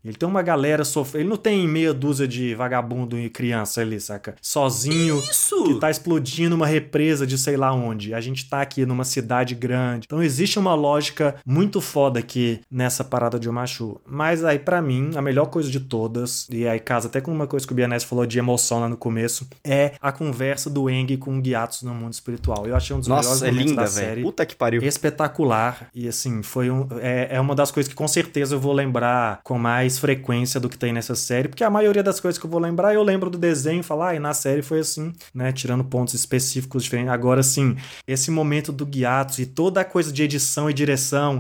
ele não tem meia dúzia de vagabundo e criança ali, saca? Sozinho, Isso! que tá explodindo uma represa de sei lá onde. A gente tá aqui numa cidade grande. Então existe uma lógica muito foda aqui nessa parada de Omashu. Mas aí, pra mim, a melhor coisa de todas, e aí casa até com uma coisa que o Bianese falou de emoção lá no começo, é a conversa do Aang com o Gyatso no mundo espiritual. Eu achei um dos melhores Nossa, é momentos linda, da velho. série. Puta que pariu. Espetacular. E assim, foi é uma das coisas que com certeza eu vou lembrar com mais frequência do que tem nessa série, porque a maioria das coisas que eu vou lembrar, eu lembro do desenho e falar, e na série foi assim, né, tirando pontos específicos diferentes. Agora sim, esse momento do Gyatso e toda a coisa de edição e direção, de você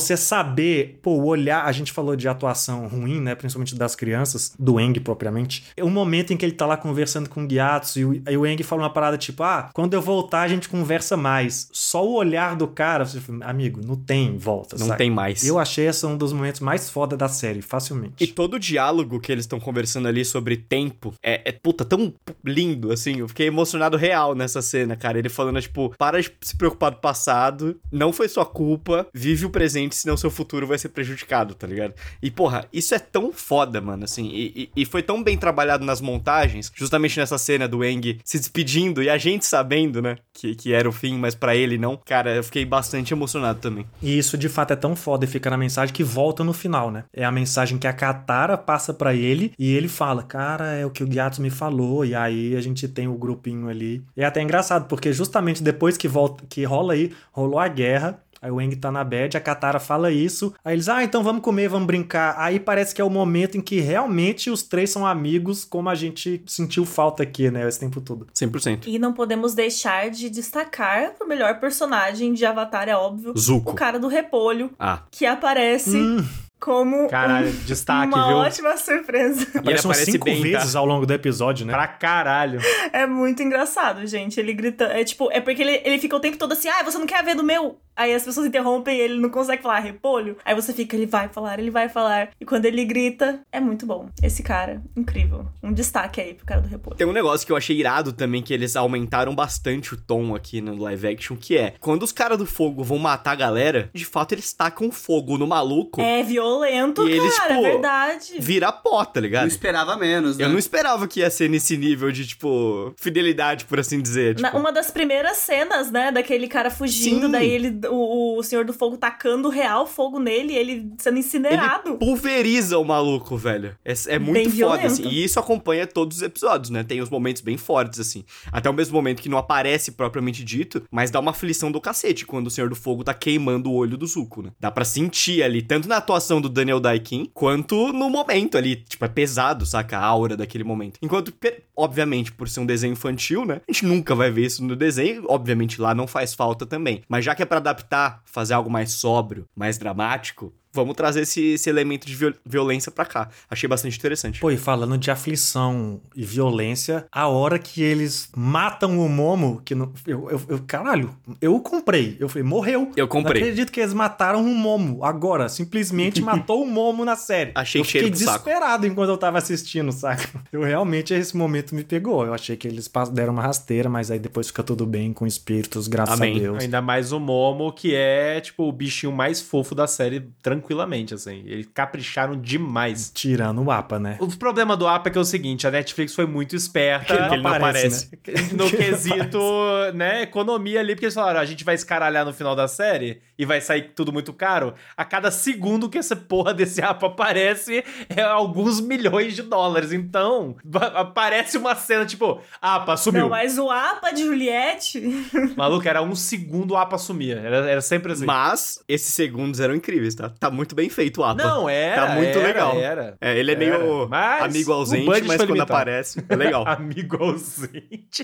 você saber, pô, o olhar, a gente falou de atuação ruim, né, principalmente das crianças, do Aang propriamente. É um momento em que ele tá lá conversando com o Gyatso e o Aang fala uma parada tipo, quando eu voltar a gente conversa mais. Só o olhar do cara, você fala, amigo, não tem volta, Não sabe? tem mais. Eu achei esse um dos momentos mais foda da série, facilmente. E todo o diálogo que eles estão conversando ali sobre tempo puta, tão lindo, assim. Eu fiquei emocionado real nessa cena, cara. Ele falando, tipo, para de se preocupar do passado, não foi sua culpa, vive o presente, senão seu futuro vai ser prejudicado, tá ligado? E, porra, isso é tão foda, mano, assim. E foi tão bem trabalhado nas montagens, justamente nessa cena do Aang se despedindo e a gente sabendo, né, que era o fim, mas pra ele não. Cara, eu fiquei bastante emocionado também. E isso, de fato, é tão foda e fica na mensagem que volta no final, né? É a mensagem que a Katara passa pra ele e ele fala, cara, é o que o Gyatso me falou, e aí a gente tem o grupinho ali. E é até engraçado, porque justamente depois que rolou a guerra, aí o Aang tá na bad, a Katara fala isso, aí eles, então vamos comer, vamos brincar. Aí parece que é o momento em que realmente os três são amigos, como a gente sentiu falta aqui, né, esse tempo todo. 100%. E não podemos deixar de destacar o melhor personagem de Avatar, é óbvio. Zuko. O cara do repolho, que aparece... Como destaque, uma viu? ótima surpresa. Aparece umas 5 bem, vezes ao longo do episódio, né? Pra caralho. É muito engraçado, gente. Ele grita... É porque ele fica o tempo todo assim, você não quer ver do meu? Aí as pessoas interrompem e ele não consegue falar repolho. Aí você fica, ele vai falar. E quando ele grita, é muito bom. Esse cara, incrível. Um destaque aí pro cara do repolho. Tem um negócio que eu achei irado também, que eles aumentaram bastante o tom aqui no live action, que é, quando os caras do fogo vão matar a galera, de fato eles tacam fogo no maluco. É violento, e eles, cara, tipo, é verdade. Vira pó, tá ligado? Eu esperava menos, né? Eu não esperava que ia ser nesse nível de, tipo, fidelidade, por assim dizer. Tipo... Uma das primeiras cenas, né, daquele cara fugindo, Sim. daí ele, o Senhor do Fogo tacando real fogo nele, ele sendo incinerado. Ele pulveriza o maluco, velho. É muito Bem foda, violento. assim. E isso acompanha todos os episódios, né? Tem os momentos bem fortes, assim. Até o mesmo momento que não aparece propriamente dito, mas dá uma aflição do cacete quando o Senhor do Fogo tá queimando o olho do Zuko, né? Dá pra sentir ali, tanto na atuação do Daniel Daekin, quanto no momento ali. Tipo, é pesado, saca? A aura daquele momento. Enquanto, obviamente, por ser um desenho infantil, né? A gente nunca vai ver isso no desenho. Obviamente, lá não faz falta também. Mas já que é pra adaptar, fazer algo mais sóbrio, mais dramático, vamos trazer esse elemento de violência pra cá. Achei bastante interessante. Pô, e falando de aflição e violência, a hora que eles matam o Momo, que não, caralho, eu comprei. Eu falei, morreu. Eu comprei. Não acredito que eles mataram o Momo agora. Simplesmente matou o Momo na série. Achei eu fiquei cheiro do saco. desesperado enquanto eu tava assistindo, saca? Eu realmente, esse momento me pegou. Eu achei que eles deram uma rasteira, mas aí depois fica tudo bem com espíritos, graças Amém. a Deus. Ainda mais o Momo, que é, tipo, o bichinho mais fofo da série, tranquilamente, assim. Eles capricharam demais. Tirando o APA, né? O problema do APA é que é o seguinte, a Netflix foi muito esperta. Que ele não aparece, né? No quesito, né, economia ali, porque eles falaram, a gente vai escaralhar no final da série e vai sair tudo muito caro. A cada segundo que essa porra desse APA aparece, é alguns milhões de dólares. Então, aparece uma cena, tipo, APA sumiu. Não, mas o APA de Juliette... Maluco, era um segundo o APA sumia. Era sempre assim. Mas esses segundos eram incríveis, tá? Tá muito bem feito o APA. Não, era. Tá muito legal. Era. Ele é meio Mas amigo o ausente, budget mas foi quando limitado. aparece, é legal. Amigo ausente.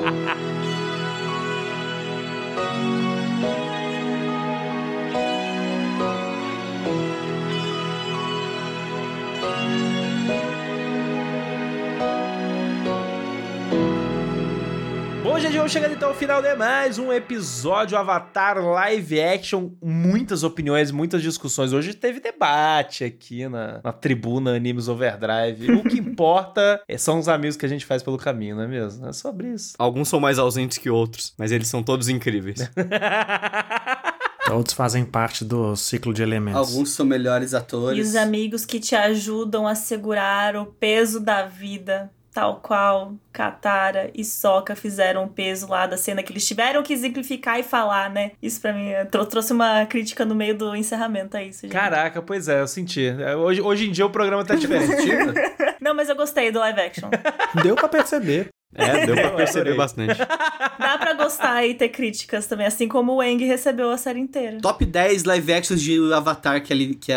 Bom, gente, vamos chegando então ao final de mais um episódio Avatar Live Action. Muitas opiniões, muitas discussões. Hoje teve debate aqui na tribuna Animes Overdrive. O que importa são os amigos que a gente faz pelo caminho, não é mesmo? É sobre isso. Alguns são mais ausentes que outros, mas eles são todos incríveis. Todos fazem parte do ciclo de elementos. Alguns são melhores atores. E os amigos que te ajudam a segurar o peso da vida, tal qual Katara e Sokka fizeram o peso lá da cena que eles tiveram que exemplificar e falar, né? Isso pra mim trouxe uma crítica no meio do encerramento, é isso, gente. Caraca, pois é, eu senti. Hoje em dia o programa tá diferente. Não, mas eu gostei do live action. Deu pra perceber. Deu pra perceber bastante. Dá pra gostar e ter críticas também, assim como o Aang recebeu a série inteira. Top 10 live actions de Avatar que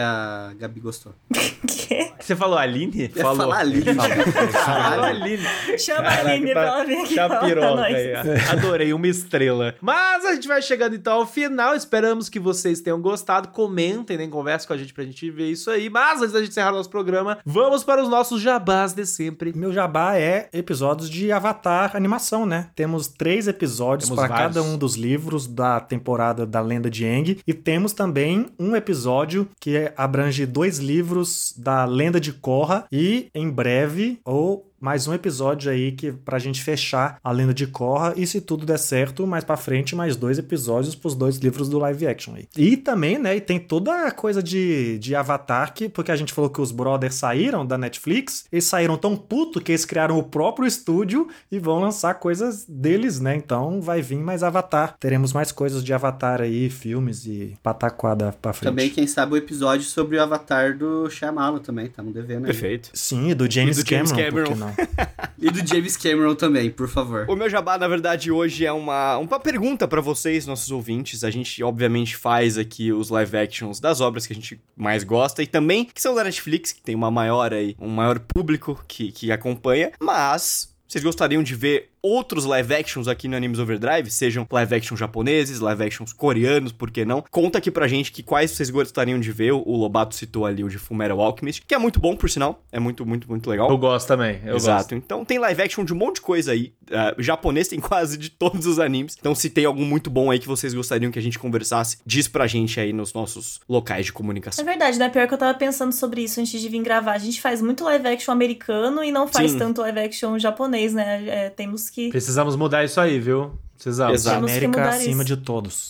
a Gabi gostou. Que? Você falou Aline? Eu ia falar Aline. Falou Aline. Chama a Aline pra ela vir aqui Tá falar pra piroca nós. aí. Adorei, uma estrela. Mas a gente vai chegando então ao final. Esperamos que vocês tenham gostado. Comentem, né? Conversem com a gente pra gente ver isso aí. Mas antes da gente encerrar nosso programa, vamos para os nossos jabás de sempre. Meu jabá é episódios de Avatar animação, né? Temos 3 episódios Temos para vários. cada um dos livros da temporada da Lenda de Aang. E temos também um episódio que abrange 2 livros da Lenda de Korra. E em breve, ou mais um episódio aí que pra gente fechar a Lenda de Korra, e se tudo der certo, mais pra frente, mais 2 episódios pros 2 livros do live action aí. E também, né, e tem toda a coisa de Avatar, porque a gente falou que os brothers saíram da Netflix, eles saíram tão puto que eles criaram o próprio estúdio e vão lançar coisas deles, né, então vai vir mais Avatar. Teremos mais coisas de Avatar aí, filmes e pataquada pra frente. Também, quem sabe, o episódio sobre o Avatar do Shyamalan também, estamos devendo aí. Perfeito. Sim, e do James, James Cameron, Cameron. por que não? E do James Cameron também, por favor. O meu jabá, na verdade, hoje é uma pergunta pra vocês, nossos ouvintes. A gente, obviamente, faz aqui os live actions das obras que a gente mais gosta e também que são da Netflix, que tem um maior público que acompanha, mas vocês gostariam de ver outros live actions aqui no Animes Overdrive, sejam live actions japoneses, live actions coreanos, por que não? Conta aqui pra gente que quais vocês gostariam de ver. O Lobato citou ali o de Fullmetal Alchemist, que é muito bom, por sinal. É muito, muito, muito legal. Eu gosto também, eu Exato. gosto. Então tem live action de um monte de coisa aí. Japonês tem quase de todos os animes. Então se tem algum muito bom aí que vocês gostariam que a gente conversasse, diz pra gente aí nos nossos locais de É comunicação. verdade, né? Pior que eu tava pensando sobre isso antes de vir gravar. A gente faz muito live action americano e não faz Sim. tanto live action japonês, né? Temos que... Precisamos mudar isso aí, viu? Precisamos. Exato. Temos que América mudar acima isso. de todos.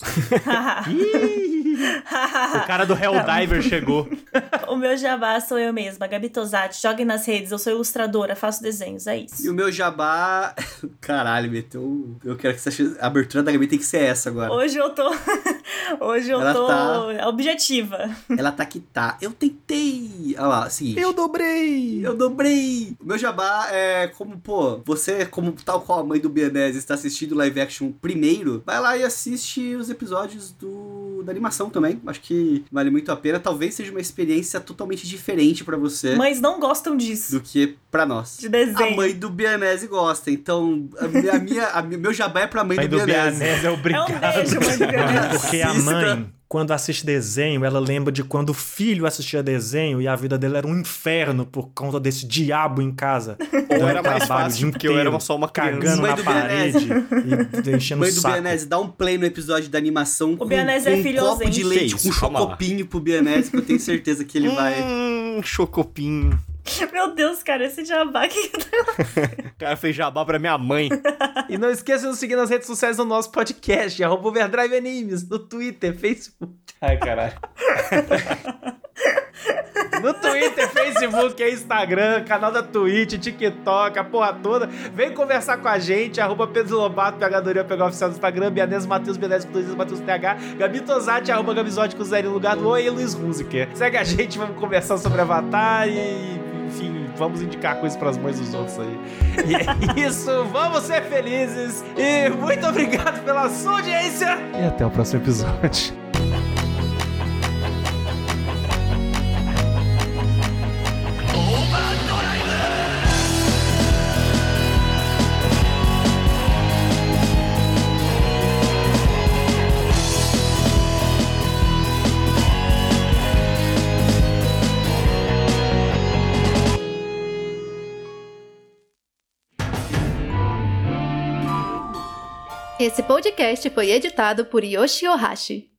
O cara do Helldiver chegou. O meu jabá sou eu mesma, Gabi Tosati. Joguem nas redes, eu sou ilustradora, faço desenhos, é E isso. o meu jabá... Caralho, meteu... Eu quero que você ache... A abertura da Gabi tem que ser essa agora. Hoje eu tô... Hoje eu Ela tô tá- objetiva. Ela tá que tá. Eu tentei... Olha lá, seguinte. Eu dobrei! Eu dobrei! O meu jabá é como, pô, você, como tal qual a mãe do Bianese, está assistindo o live action primeiro, vai lá e assiste os episódios da animação também. Acho que vale muito a pena. Talvez seja uma experiência totalmente diferente pra você Mães não gostam disso. do que pra nós. De desenho. A mãe do Bianese gosta, então meu jabá é pra mãe Mãe do do Bianese. Bianese, É um obrigado. beijo, mãe do Bianese. Porque a mãe, quando assiste desenho, ela lembra de quando o filho assistia desenho e a vida dele era um inferno por conta desse diabo em casa. Ou era mais Trabalho o fácil, dia porque eu era só uma criança. cagando Mãe na do parede e enchendo o Mãe do saco. Bianese, dá um play no episódio da animação com Bianese é um filho copo de ausente. leite, Que com um isso, calma lá. chocopinho pro Bianese, que eu tenho certeza que ele vai... Chocopinho. Meu Deus, cara, esse jabá que... O cara fez jabá pra minha mãe. E não esqueça de nos seguir nas redes sociais do nosso podcast, @Overdrive Animes, no Twitter, Facebook. Ai, caralho. No Twitter, Facebook, Instagram, canal da Twitch, TikTok, a porra toda. Vem conversar com a gente, @Pedro Lobato, PH oficial do Instagram, Bianese Matheus, Bianese com 2 vezes, Matheus TH, Gabi Tosati, @Gabizotti com 0 no lugar do Oi, e Luiz Hunziker. Segue a gente, vamos conversar sobre Avatar e, enfim, vamos indicar coisas pras mães dos outros aí. E é isso, vamos ser felizes e muito obrigado pela sua audiência e até o próximo episódio. Esse podcast foi editado por Yoshi Ohashi.